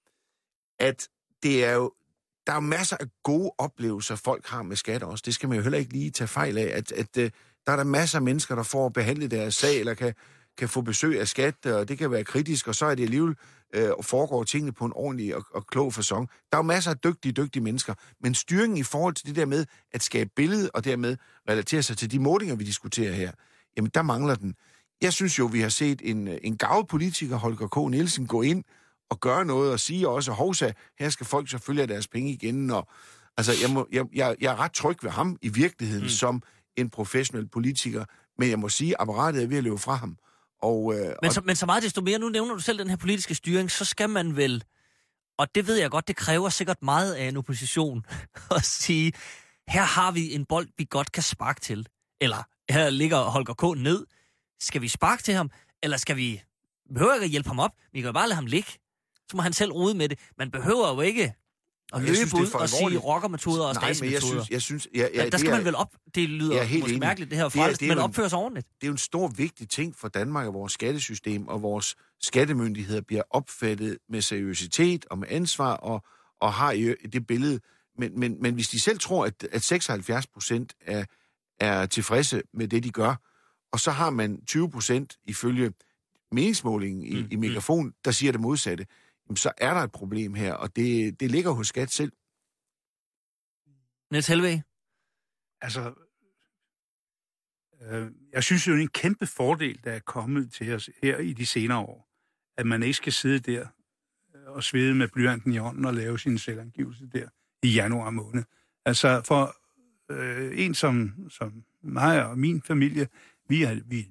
at det er jo, der er masser af gode oplevelser, folk har med skat også. Det skal man jo heller ikke lige tage fejl af, at, at øh, der er der masser af mennesker, der får behandlet deres sag, eller kan, kan få besøg af skat, og det kan være kritisk, og så er det alligevel øh, foregår tingene på en ordentlig og, og klog facon. Der er jo masser af dygtige, dygtige mennesker, men styringen i forhold til det der med at skabe billede, og dermed relatere sig til de målinger, vi diskuterer her, jamen der mangler den. Jeg synes jo, vi har set en, en gavet politiker, Holger K. Nielsen, gå ind og gøre noget og sige også, hovsa, her skal folk selvfølgelig have deres penge igen. Og, altså, jeg, må, jeg, jeg, jeg er ret tryg ved ham i virkeligheden mm. som en professionel politiker, men jeg må sige, at apparatet er ved at løbe fra ham. Og, øh, men, og... så, men så meget desto mere, nu nævner du selv den her politiske styring, så skal man vel, og det ved jeg godt, det kræver sikkert meget af en opposition, at sige, her har vi en bold, vi godt kan sparke til. Eller her ligger Holger K. ned. Skal vi sparke til ham, eller skal vi... behøver ikke at hjælpe ham op, vi kan jo bare lade ham ligge. Så må han selv rode med det. Man behøver jo ikke at løbe synes, ud og sige rockermetoder og statsmetoder. Nej, men jeg synes... Jeg synes ja, ja, der skal er, man vel op... Det lyder måske enig. Mærkeligt, det her frelst, men opfører sig ordentligt. Det er jo en stor, vigtig ting for Danmark, og vores skattesystem og vores skattemyndigheder bliver opfattet med seriøsitet og med ansvar og, og har i det billede. Men, men, men hvis de selv tror, at, at seksoghalvfjerds procent er, er tilfredse med det, de gør, og så har man tyve procent ifølge meningsmålingen i, mm, i Megafon, der siger det modsatte, så er der et problem her, og det, det ligger hos Skat selv. Niels Helveg? Altså, øh, jeg synes jo, det er en kæmpe fordel, der er kommet til os her i de senere år, at man ikke skal sidde der og svede med blyanten i hånden og lave sin selvangivelse der i januar måned. Altså, for øh, en som, som mig og min familie, vi, er, vi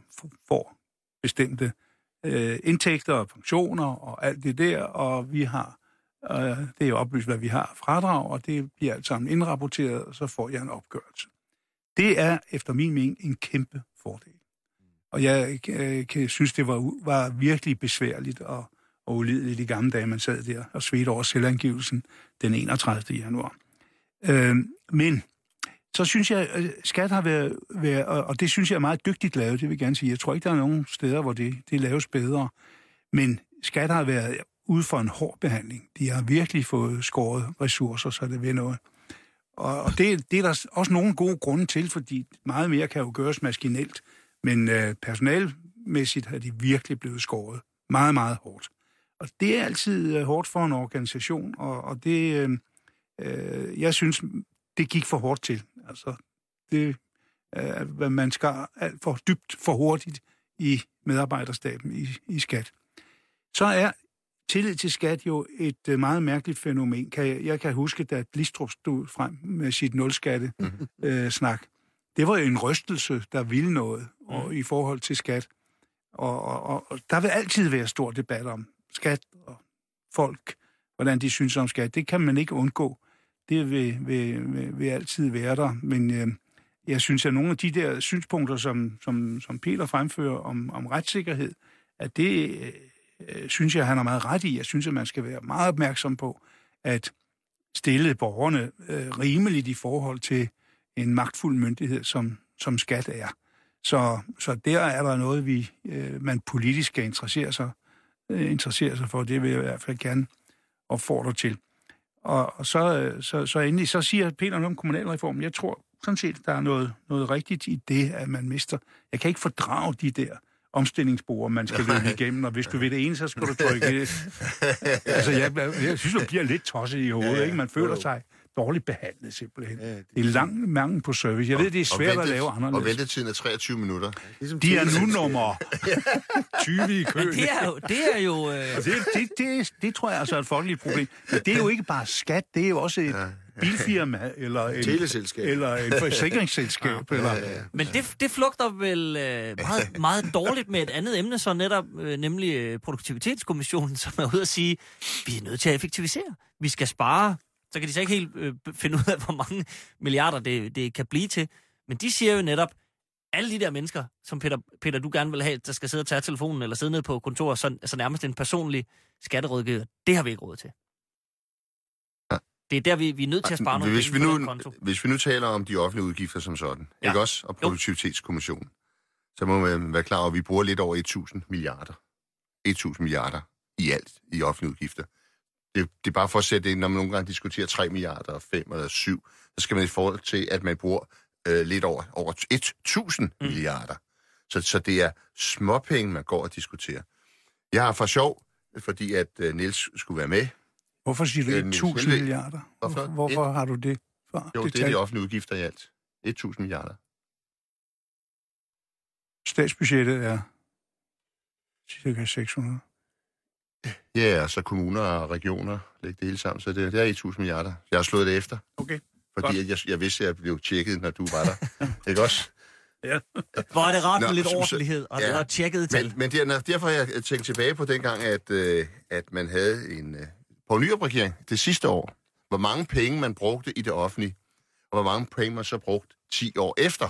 får bestemte øh, indtægter og pensioner og alt det der, og vi har, øh, det er jo oplyst, hvad vi har fradrag, og det bliver alt sammen indrapporteret, og så får jeg en opgørelse. Det er efter min mening en kæmpe fordel. Og jeg øh, kan, synes, det var, var virkelig besværligt og, og ulideligt i gamle dage, man sad der og svedte over selvangivelsen den enogtredivte januar. Øh, men så synes jeg, at Skat har været, været, og det synes jeg er meget dygtigt lavet, det vil jeg gerne sige. Jeg tror ikke, der er nogen steder, hvor det, det laves bedre. Men Skat har været ude for en hård behandling. De har virkelig fået skåret ressourcer, så det vil noget. Og, og det, det er der også nogle gode grunde til, fordi meget mere kan jo gøres maskinelt. Men øh, personalmæssigt har de virkelig blevet skåret meget, meget hårdt. Og det er altid øh, hårdt for en organisation, og, og det, øh, øh, jeg synes, det gik for hårdt til. Altså, det, øh, man skal alt for dybt, for hurtigt i medarbejderstaben i, i Skat. Så er tillid til Skat jo et øh, meget mærkeligt fænomen. Kan jeg, jeg kan huske, da Glistrup stod frem med sit nulskatte-snak. Øh, det var jo en rystelse, der ville noget og, mm. i forhold til Skat. Og, og, og der vil altid være stor debat om Skat og folk, hvordan de synes om Skat. Det kan man ikke undgå. Det vil, vil, vil, vil altid være der. Men øh, jeg synes, at nogle af de der synspunkter, som, som, som Peter fremfører om, om retssikkerhed, at det øh, synes jeg, han har meget ret i. Jeg synes, at man skal være meget opmærksom på at stille borgerne øh, rimeligt i forhold til en magtfuld myndighed, som, som Skat er. Så, så der er der noget, vi øh, man politisk skal interessere sig, øh, interessere sig for. Det vil jeg i hvert fald gerne opfordre til. Og, og så, så, så endelig, så siger Peter noget om kommunalreformen. Jeg tror sådan set, der er noget, noget rigtigt i det, at man mister. Jeg kan ikke fordrage de der omstillingsspor, man skal løbe igennem, og hvis du vil det ene, så skal du trykke det. Altså, jeg, jeg synes, du bliver lidt tosset i hovedet, ja, ja. Ikke? Man føler sig dårligt behandlet, simpelthen. Ja, det, det er lang mangel på service. Jeg ved, det er svært ventet, at lave anderledes. Og ventetiden er treogtyve minutter. Ligesom de er nu nummer tyve i køen. Men det er jo... Det, er jo øh... det, det, det, det tror jeg altså er et folkeligt problem. Men det er jo ikke bare Skat, det er jo også et bilfirma, eller en, eller en forsikringsselskab. Ja, eller... ja, ja. Men det, det flugter vel øh, meget, meget dårligt med et andet emne, så netop, øh, nemlig øh, Produktivitetskommissionen, som er ude at sige, vi er nødt til at effektivisere. Vi skal spare. Så kan de så ikke helt øh, finde ud af, hvor mange milliarder det, det kan blive til. Men de siger jo netop, alle de der mennesker, som Peter, Peter du gerne vil have, der skal sidde og tage telefonen, eller sidde nede på kontoret, så, så nærmest en personlig skatterådgiver, det har vi ikke råd til. Ja. Det er der, vi, vi er nødt til at spare nogle hvis penge vi nu, på den konto. Hvis vi nu taler om de offentlige udgifter som sådan, ja. Ikke også? Og Produktivitetskommissionen, så må man være klar over, at vi bruger lidt over tusind milliarder. tusind milliarder i alt i offentlige udgifter. Det, det er bare for at sætte det, når man nogle gange diskuterer tre milliarder, fem eller syv, så skal man i forhold til, at man bruger øh, lidt over, over tusind mm. milliarder. Så, så det er småpenge, man går og diskuterer. Jeg har for sjov fordi at uh, Niels skulle være med. Hvorfor siger du Øh, et Niels tusind Helveg. milliarder? Hvorfor? Hvorfor, hvorfor har du det? For, Jo, det er tal? de offentlige udgifter i alt. tusind milliarder. Statsbudgettet er cirka seks hundrede. Ja, og så kommuner og regioner, læg det hele sammen, så det, det er tusind milliarder. Jeg har slået det efter, Okay. fordi at jeg, jeg vidste, at jeg blev tjekket, når du var der. Ikke også? Ja. Hvor er det rart med Nå, lidt så- ordentlighed og, ja. og tjekket tal. Men, men der, derfor har jeg tænkt tilbage på dengang, at, øh, at man havde en øh, Poul Nyrup-regering det sidste år. Hvor mange penge man brugte i det offentlige, og hvor mange penge man så brugt ti år efter.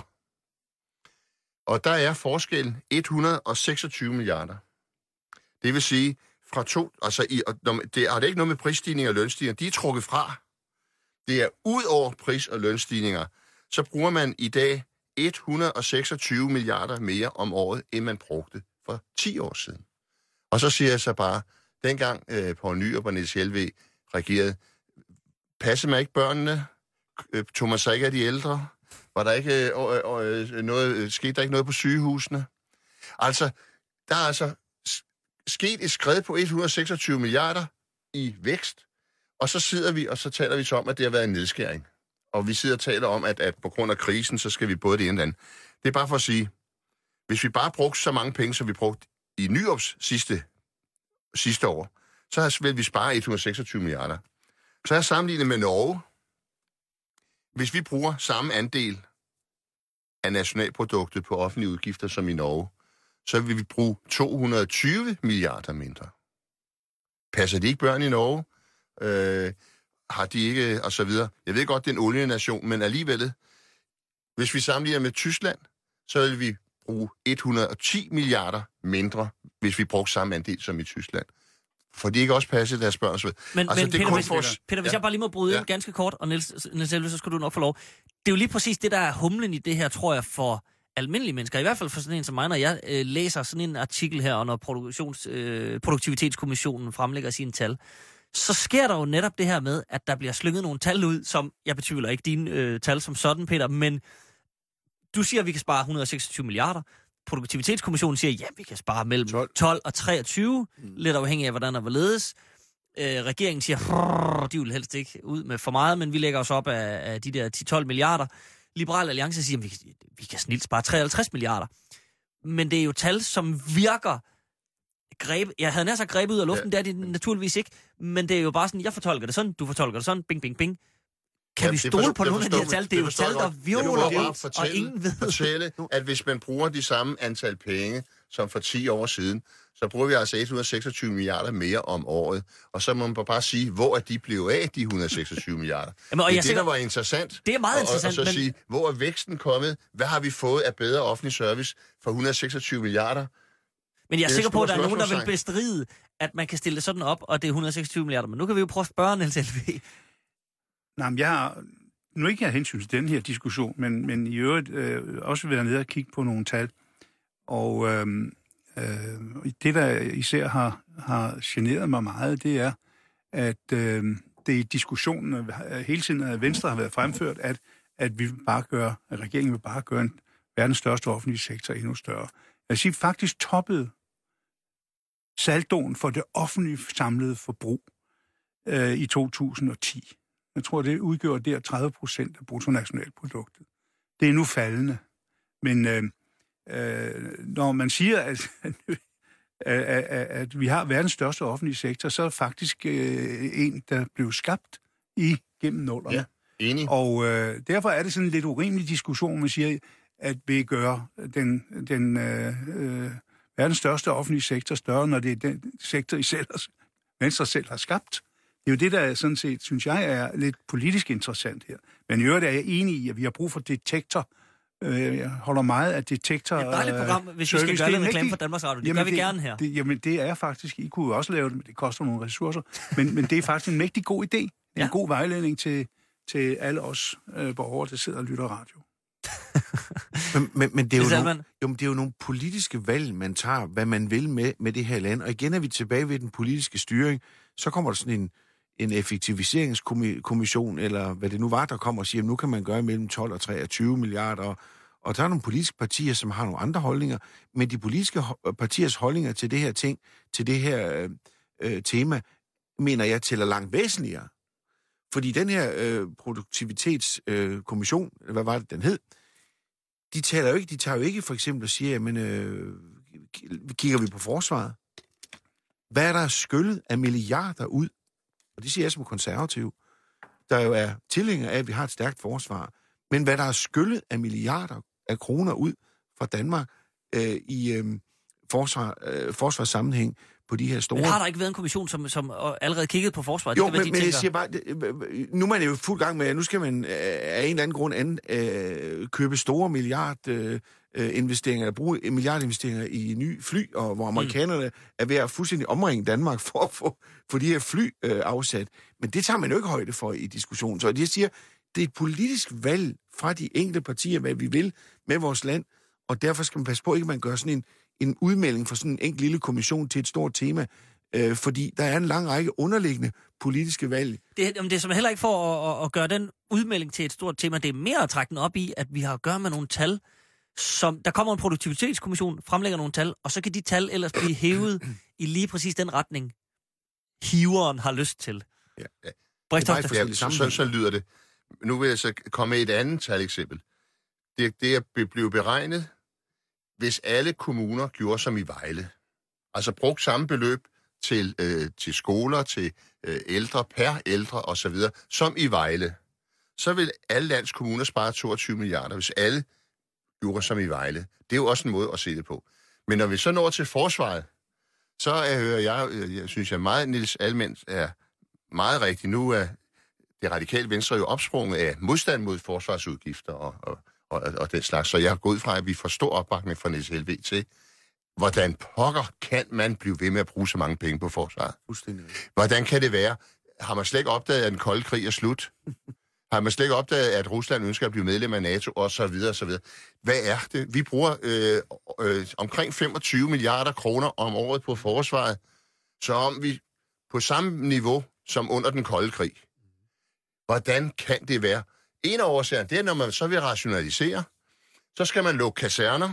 Og der er forskellen et hundrede og seksogtyve milliarder. Det vil sige, fra to, altså i, og når, det er det ikke noget med prisstigninger og lønstigninger, de er trukket fra. Det er ud over pris- og lønstigninger, så bruger man i dag et hundrede og seksogtyve milliarder mere om året, end man brugte for ti år siden. Og så siger jeg så bare, dengang øh, Poul Nyrup og Niels Helveg regerede, passede man ikke børnene? Øh, tog man sig ikke af de ældre? Var der ikke øh, øh, noget, skete der ikke noget på sygehusene? Altså, der er altså sket et skred på et hundrede og seksogtyve milliarder i vækst, og så sidder vi, og så taler vi så om, at det har været en nedskæring. Og vi sidder og taler om, at, at på grund af krisen, så skal vi både det ene og det andet. Det er bare for at sige, hvis vi bare brugte så mange penge, som vi brugte i Nyrups sidste, sidste år, så vil vi spare et hundrede og seksogtyve milliarder. Så er jeg sammenlignet med Norge. Hvis vi bruger samme andel af nationalproduktet på offentlige udgifter som i Norge, så vil vi bruge to hundrede og tyve milliarder mindre. Passer de ikke børn i Norge? Øh, har de ikke, og så videre. Jeg ved godt, det er en olienation, men alligevel, hvis vi sammenligner med Tyskland, så vil vi bruge et hundrede og ti milliarder mindre, hvis vi brugte samme andel som i Tyskland. For de ikke også passe deres børn. Men, altså, men det er Peter, kun hvis, for os... Peter, hvis ja. jeg bare lige må bryde ja. ind ganske kort, og Niels, Niels Helveg, så skal du nok få lov. Det er jo lige præcis det, der er humlen i det her, tror jeg, for almindelige mennesker. I hvert fald for sådan en som mig, når jeg øh, læser sådan en artikel her, og når produktions, øh, Produktivitetskommissionen fremlægger sine tal, så sker der jo netop det her med, at der bliver slynget nogle tal ud, som, jeg betvivler ikke dine øh, tal som sådan, Peter, men du siger, at vi kan spare et hundrede og seksogtyve milliarder. Produktivitetskommissionen siger, ja, vi kan spare mellem tolv, tolv og treogtyve, mm. lidt afhængig af, hvordan der var ledes. Øh, regeringen siger, de vil helst ikke ud med for meget, men vi lægger os op af, af de der ti til tolv milliarder. Liberal Alliance siger, at vi, vi kan snilt spare treoghalvtreds milliarder. Men det er jo tal, som virker greb. Jeg havde nær sagt grebet ud af luften, ja. Det er det naturligvis ikke. Men det er jo bare sådan, jeg fortolker det sådan, du fortolker det sådan, bing, bing, bing. Kan ja, vi stole på nogle af de her tal? Det er jo tal, der violer ud, og ingen ved. Fortælle, at hvis man bruger de samme antal penge, som for ti år siden, så bruger vi altså et hundrede og seksogtyve milliarder mere om året. Og så må man bare sige, hvor er de blevet af, de et hundrede og seksogtyve milliarder? Jamen, og det er jeg det, sikker... der var interessant. Det er meget interessant. Og, og så men... sige, hvor er væksten kommet? Hvad har vi fået af bedre offentlig service for et hundrede og seksogtyve milliarder? Men jeg er, er sikker på, at der er nogen, der vil bestride, at man kan stille det sådan op, og det er et hundrede og seksogtyve milliarder. Men nu kan vi jo prøve at spørge, Niels Helveg. Nej, men jeg har nu ikke har hensyn til den her diskussion, men, men i øvrigt øh, også været nede og kigge på nogle tal. Og øh, øh, det, der især har, har generet mig meget, det er, at øh, det i diskussionen hele tiden af Venstre har været fremført, at, at vi bare gør, at regeringen vil bare gøre en, verdens største offentlige sektor endnu større. Jeg siger faktisk toppede saldoen for det offentlige samlede forbrug øh, i to tusind og ti. Jeg tror, det udgjorde der tredive procent af bruttonationalproduktet. Det er nu faldende. Men øh, øh, når man siger, at, at, at, at vi har verdens største offentlige sektor, så er det faktisk øh, en, der blev skabt i gennem nullerne. Ja, enig. Og øh, derfor er det sådan en lidt urimelig diskussion, man siger, at vi gør den, den øh, øh, verdens største offentlige sektor større, når det er den sektor, I selv, Venstre selv har skabt. Det er jo det, der sådan set, synes jeg, er lidt politisk interessant her. Men i øvrigt er jeg enig i, at vi har brug for detektor. Jeg holder meget af detektor. Det er et dejligt program, hvis vi skal gøre lidt reklame for Danmarks Radio. Det jamen, gør vi det, gerne her. Det, jamen, det er faktisk... I kunne jo også lave det, men det koster nogle ressourcer. Men, men det er faktisk en mægtig god idé. En ja. god vejledning til, til alle os øh, borgere, der sidder og lytter radio. men, men, men, det er jo nogle, jo, det er jo nogle politiske valg, man tager, hvad man vil med, med det her land. Og igen er vi tilbage ved den politiske styring. Så kommer der sådan en en effektiviseringskommission, eller hvad det nu var, der kommer og siger, at nu kan man gøre mellem tolv og treogtyve milliarder, og der er nogle politiske partier, som har nogle andre holdninger, men de politiske partiers holdninger til det her ting, til det her øh, tema, mener jeg, tæller langt væsentligere. Fordi den her øh, produktivitetskommission, øh, hvad var det, den hed, de taler jo ikke, de tager jo ikke for eksempel og siger, jamen, øh, kigger vi på forsvaret? Hvad er der skyllet af milliarder ud? Og det siger jeg som konservativ, der jo er tilhænger af, at vi har et stærkt forsvar. Men hvad der er skyllet af milliarder af kroner ud fra Danmark øh, i øh, forsvar, øh, forsvarssammenhæng på de her store... Men har der ikke været en kommission, som, som allerede kiggede på forsvaret? Jo, det, men, men jeg siger bare, nu er man jo fuld gang med, nu skal man af en eller anden grund anden, øh, købe store milliard... Øh, investeringer, bruge milliardinvesteringer i nye fly, og hvor amerikanerne mm. er ved at fuldstændig omringe Danmark for at få, få de her fly øh, afsat. Men det tager man jo ikke højde for i diskussionen. Så jeg siger, det er et politisk valg fra de enkelte partier, hvad vi vil med vores land, og derfor skal man passe på, ikke man gør sådan en, en udmelding for sådan en enkelt lille kommission til et stort tema, øh, fordi der er en lang række underliggende politiske valg. Det, det er som heller ikke for at, at gøre den udmelding til et stort tema, det er mere at trække den op i, at vi har at gøre med nogle tal, som der kommer en produktivitetskommission, fremlægger nogle tal, og så kan de tal ellers blive hævet i lige præcis den retning, hiveren har lyst til. Ja, ja. Brigtofte. Ja, så, så, så lyder det. Nu vil jeg så komme med et andet tal-eksempel. Det, det er blevet beregnet, hvis alle kommuner gjorde som i Vejle. Altså brugt samme beløb til, øh, til skoler, til øh, ældre, per ældre osv., som i Vejle. Så vil alle lands kommuner spare toogtyve milliarder, hvis alle gjorde som i Vejle. Det er jo også en måde at se det på. Men når vi så når til forsvaret, så er, hører jeg, jeg synes jeg meget, Niels Almend er meget rigtig. Nu er det radikale venstre jo opsprunget af modstand mod forsvarsudgifter og, og, og, og den slags. Så jeg har gået fra, at vi får stor opbakning fra Niels Helveg til, hvordan pokker kan man blive ved med at bruge så mange penge på forsvaret? Hvordan kan det være? Har man slet ikke opdaget, at den kolde krig er slut? Har man slet ikke opdaget, at Rusland ønsker at blive medlem af NATO, og så videre, og så videre. Hvad er det? Vi bruger øh, øh, omkring femogtyve milliarder kroner om året på forsvaret, så om vi på samme niveau som under den kolde krig. Hvordan kan det være? En af årsagerne, det er, når man så vil rationalisere, så skal man lukke kaserner,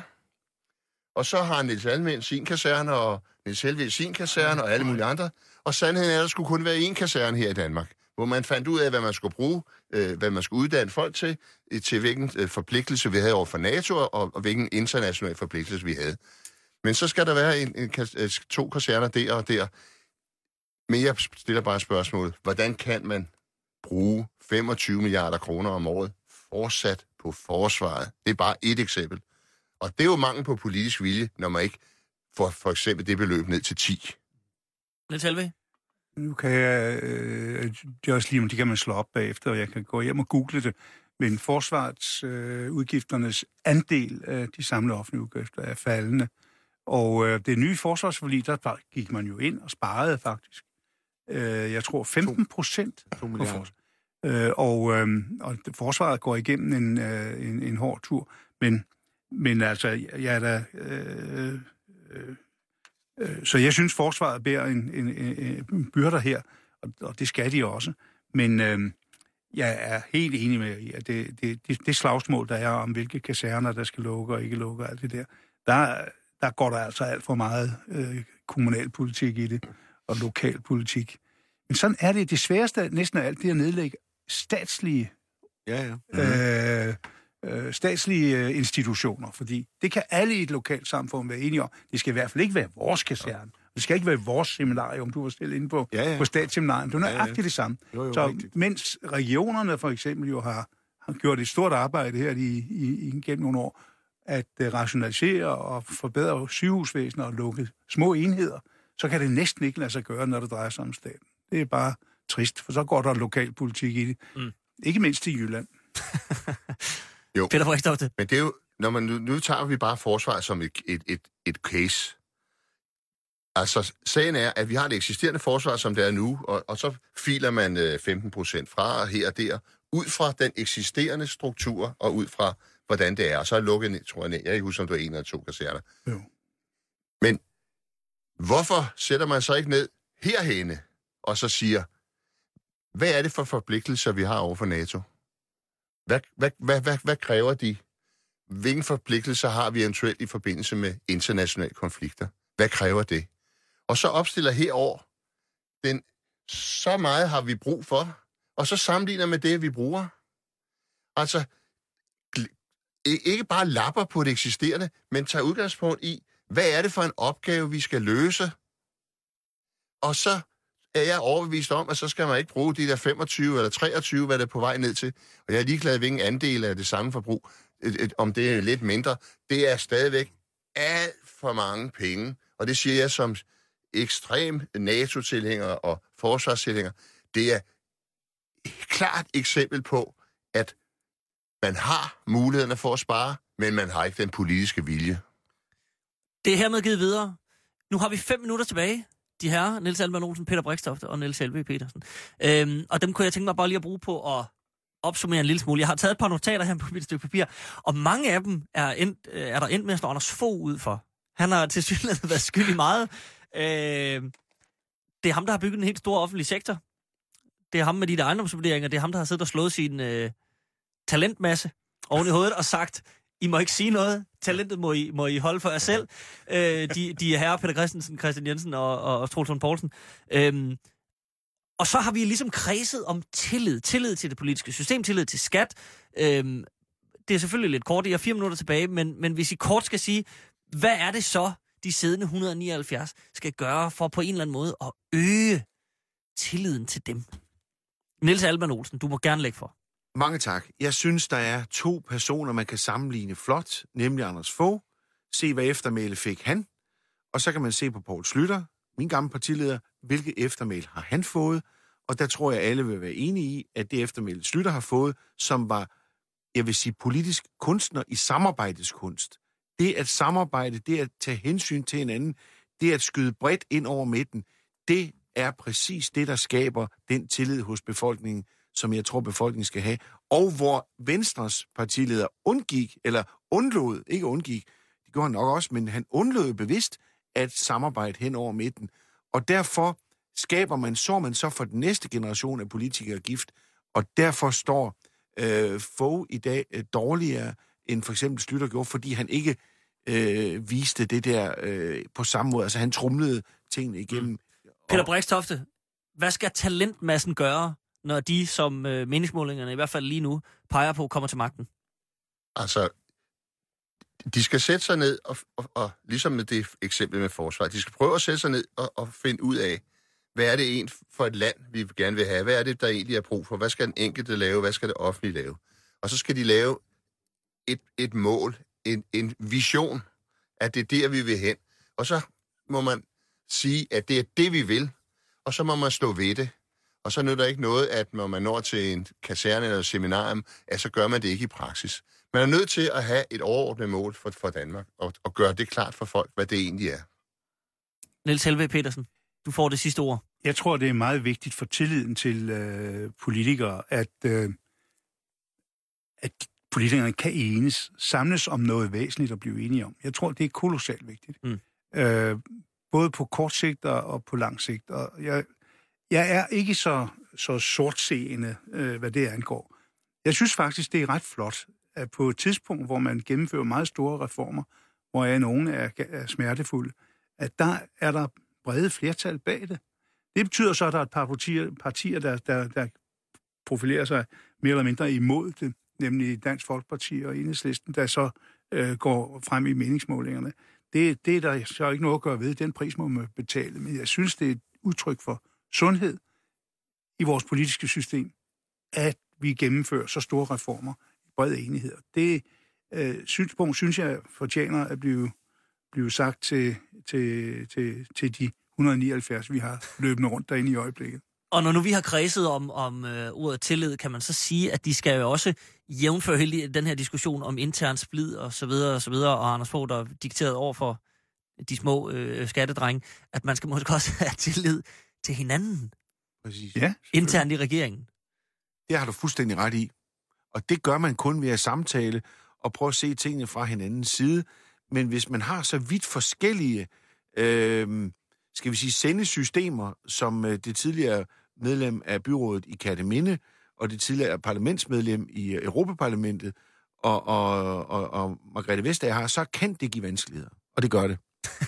og så har Niels Almend sin kaserne, og Niels Helveg sin kaserne, og alle mulige andre. Og sandheden er, at der skulle kun være én kaserne her i Danmark, hvor man fandt ud af, hvad man skulle bruge, øh, hvad man skulle uddanne folk til, til hvilken øh, forpligtelse vi havde over for NATO, og, og hvilken international forpligtelse vi havde. Men så skal der være en, en, en, to kaserner der og der. Men jeg stiller bare spørgsmålet, hvordan kan man bruge femogtyve milliarder kroner om året fortsat på forsvaret? Det er bare et eksempel. Og det er jo mangel på politisk vilje, når man ikke får for eksempel det beløb ned til ti. Niels Helveg? Nu kan jeg, øh, det er også lige, det kan man slå op bagefter, og jeg kan gå hjem og google det, men forsvarets øh, udgifternes andel af de samlede offentlige udgifter er faldende. Og øh, det nye forsvarsforlig, der gik man jo ind og sparede faktisk, øh, jeg tror femten procent på forsvaret. Øh, og, øh, og forsvaret går igennem en, øh, en, en hård tur, men, men altså, jeg er da... Øh, øh, Så jeg synes, forsvaret bærer en, en, en, en byrder her, og, og det skal de også. Men øh, jeg er helt enig med i, at det, det, det, det slagsmål, der er om, hvilke kaserner, der skal lukke og ikke lukke, og alt det der, der, der går der altså alt for meget øh, kommunalpolitik i det, og lokalpolitik. Men sådan er det. Det sværeste næsten af alt, det er at nedlægge statslige... Ja, ja. Mm-hmm. Øh, Øh, statslige institutioner, fordi det kan alle i et lokalt samfund være enige om. Det skal i hvert fald ikke være vores kaserne. Det skal ikke være vores seminarium, du var stillet inde på, ja, ja. på statsseminarium. Det er nøjagtigt ja, ja. det samme. Jo, jo, Så rigtigt. Mens regionerne for eksempel jo har, har gjort et stort arbejde her i, i, i gennem nogle år, at uh, rationalisere og forbedre sygehusvæsenet og lukke små enheder, så kan det næsten ikke lade sig gøre, når det drejer sig om staten. Det er bare trist, for så går der lokalpolitik i det. Mm. Ikke mindst i Jylland. Jo, Peter Brigtofte. Men det er jo, når man, nu, nu tager vi bare forsvaret som et, et, et, et case. Altså, sagen er, at vi har det eksisterende forsvar, som det er nu, og, og så filer man øh, femten procent fra her og der, ud fra den eksisterende struktur, og ud fra, hvordan det er. Og så er lukket, tror jeg, jeg ikke husker, om du er en eller to kaserner. Jo. Men hvorfor sætter man så ikke ned herhenne, og så siger, hvad er det for forpligtelser, vi har over for NATO? Hvad, hvad, hvad, hvad, hvad kræver de? Hvilke forpligtelser har vi eventuelt i forbindelse med internationale konflikter? Hvad kræver det? Og så opstiller herover den, så meget har vi brug for, og så sammenligner med det, vi bruger. Altså, ikke bare lapper på det eksisterende, men tager udgangspunkt i, hvad er det for en opgave, vi skal løse? Og så er jeg overbevist om, at så skal man ikke bruge de der femogtyve eller treogtyve, hvad det er på vej ned til. Og jeg er ligeglad, hvilken andel af det samme forbrug, om det er lidt mindre. Det er stadigvæk alt for mange penge. Og det siger jeg som ekstrem NATO-tilhænger og forsvarstilhænger. Det er et klart eksempel på, at man har mulighederne for at spare, men man har ikke den politiske vilje. Det er hermed givet videre. Nu har vi fem minutter tilbage. De her, Niels Alban Olsen, Peter Brixtofte og Niels Helveg Petersen. Øhm, og dem kunne jeg tænke mig bare lige at bruge på at opsummere en lille smule. Jeg har taget et par notater her på mit stykke papir, og mange af dem er, endt, er der endt med at slå Anders Fogh ud for. Han har til synligheden været skyldig meget. Øh, det er ham, der har bygget en helt stor offentlig sektor. Det er ham med de der ejendomsvurderinger. Det er ham, der har siddet og slået sin øh, talentmasse oven i hovedet og sagt, I må ikke sige noget. Talentet må I, må I holde for jer selv. Øh, de, de er herrer, Peter Christensen, Christian Jensen og, og, og Troels Lund Poulsen. Øhm, og så har vi ligesom kredset om tillid. Tillid til det politiske system, tillid til skat. Øhm, det er selvfølgelig lidt kort, jeg har fire minutter tilbage, men, men hvis I kort skal sige, hvad er det så, de siddende et hundrede nioghalvfjerds skal gøre for på en eller anden måde at øge tilliden til dem? Niels Alban Olsen, du må gerne lægge for. Mange tak. Jeg synes, der er to personer, man kan sammenligne flot, nemlig Anders Fogh. Se, hvad eftermæle fik han. Og så kan man se på Poul Schlüter, min gamle partileder, hvilke eftermæle har han fået. Og der tror jeg, alle vil være enige i, at det eftermæle Schlüter har fået, som var, jeg vil sige, politisk kunstner i samarbejdets kunst. Det at samarbejde, det at tage hensyn til hinanden, det at skyde bredt ind over midten, det er præcis det, der skaber den tillid hos befolkningen, som jeg tror, befolkningen skal have, og hvor Venstres partileder undgik, eller undlod, ikke undgik, det gjorde han nok også, men han undlod bevidst at samarbejde hen over midten. Og derfor skaber man, så man så for den næste generation af politikere gift, og derfor står øh, Fogh i dag øh, dårligere, end for eksempel Schlüter gjorde, fordi han ikke øh, viste det der øh, på samme måde. Altså han trumlede tingene igennem. Mm. Peter Brixtofte, hvad skal talentmassen gøre, når de, som øh, meningsmålingerne i hvert fald lige nu peger på, kommer til magten? Altså, de skal sætte sig ned, og, og, og ligesom med det eksempel med forsvar, de skal prøve at sætte sig ned og, og finde ud af, hvad er det egentlig for et land, vi gerne vil have? Hvad er det, der egentlig er brug for? Hvad skal den enkelte lave? Hvad skal det offentlige lave? Og så skal de lave et, et mål, en, en vision, at det er der, vi vil hen. Og så må man sige, at det er det, vi vil, og så må man stå ved det. Og så nytter ikke noget, at når man når til en kaserne eller et seminarium, at så gør man det ikke i praksis. Man er nødt til at have et overordnet mål for, for Danmark, og, og gøre det klart for folk, hvad det egentlig er. Niels Helveg Petersen, du får det sidste ord. Jeg tror, det er meget vigtigt for tilliden til øh, politikere, at, øh, at politikerne kan enes, samles om noget væsentligt at blive enige om. Jeg tror, det er kolossalt vigtigt. Mm. Øh, både på kort sigt og på lang sigt. Og jeg, jeg er ikke så, så sortseende, øh, hvad det angår. Jeg synes faktisk, det er ret flot, at på et tidspunkt, hvor man gennemfører meget store reformer, hvor jeg nogle er, er smertefulde, at der er der brede flertal bag det. Det betyder så, at der er et par partier, partier der, der, der profilerer sig mere eller mindre imod det, nemlig Dansk Folkeparti og Enhedslisten, der så øh, går frem i meningsmålingerne. Det, det er der så ikke noget at gøre ved. Den pris må man betale. Men jeg synes, det er et udtryk for sundhed i vores politiske system, at vi gennemfører så store reformer i bred enighed. Det øh, synspunkt, synes jeg, fortjener at blive, blive sagt til, til, til, til de et hundrede nioghalvfjerds, vi har løbende rundt derinde i øjeblikket. Og når nu vi har kredset om, om øh, ordet tillid, kan man så sige, at de skal jo også jævnføre hele den her diskussion om intern splid og så videre og så videre, og Anders Fogh, der dikteret over for de små øh, skattedrenge, at man skal måske også have tillid til hinanden. Præcis. Ja, internt i regeringen. Det har du fuldstændig ret i. Og det gør man kun ved at samtale og prøve at se tingene fra hinandens side. Men hvis man har så vidt forskellige, øh, skal vi sige, sendesystemer, som øh, det tidligere medlem af byrådet i Kerteminde, og det tidligere parlamentsmedlem i Europaparlamentet, og, og, og, og Margrethe Vestager har, så kan det give vanskeligheder. Og det gør det.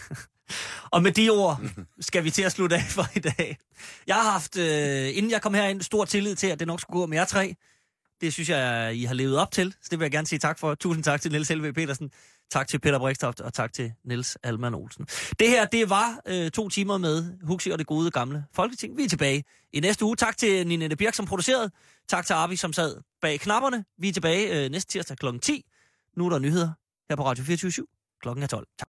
Og med de ord skal vi til at slutte af for i dag. Jeg har haft, øh, inden jeg kom herind, stor tillid til, at det nok skulle gå med jer tre. Det synes jeg, I har levet op til, så det vil jeg gerne sige tak for. Tusind tak til Niels Helveg Petersen, tak til Peter Brixtoft og tak til Niels Alman Olsen. Det her, det var øh, to timer med Huxi og det gode gamle Folketing. Vi er tilbage i næste uge. Tak til Ninette Birk, som producerede. Tak til Arvi, som sad bag knapperne. Vi er tilbage øh, næste tirsdag klokken ti. Nu er der nyheder her på Radio fireogtyve syv. Klokken er tolv. Tak.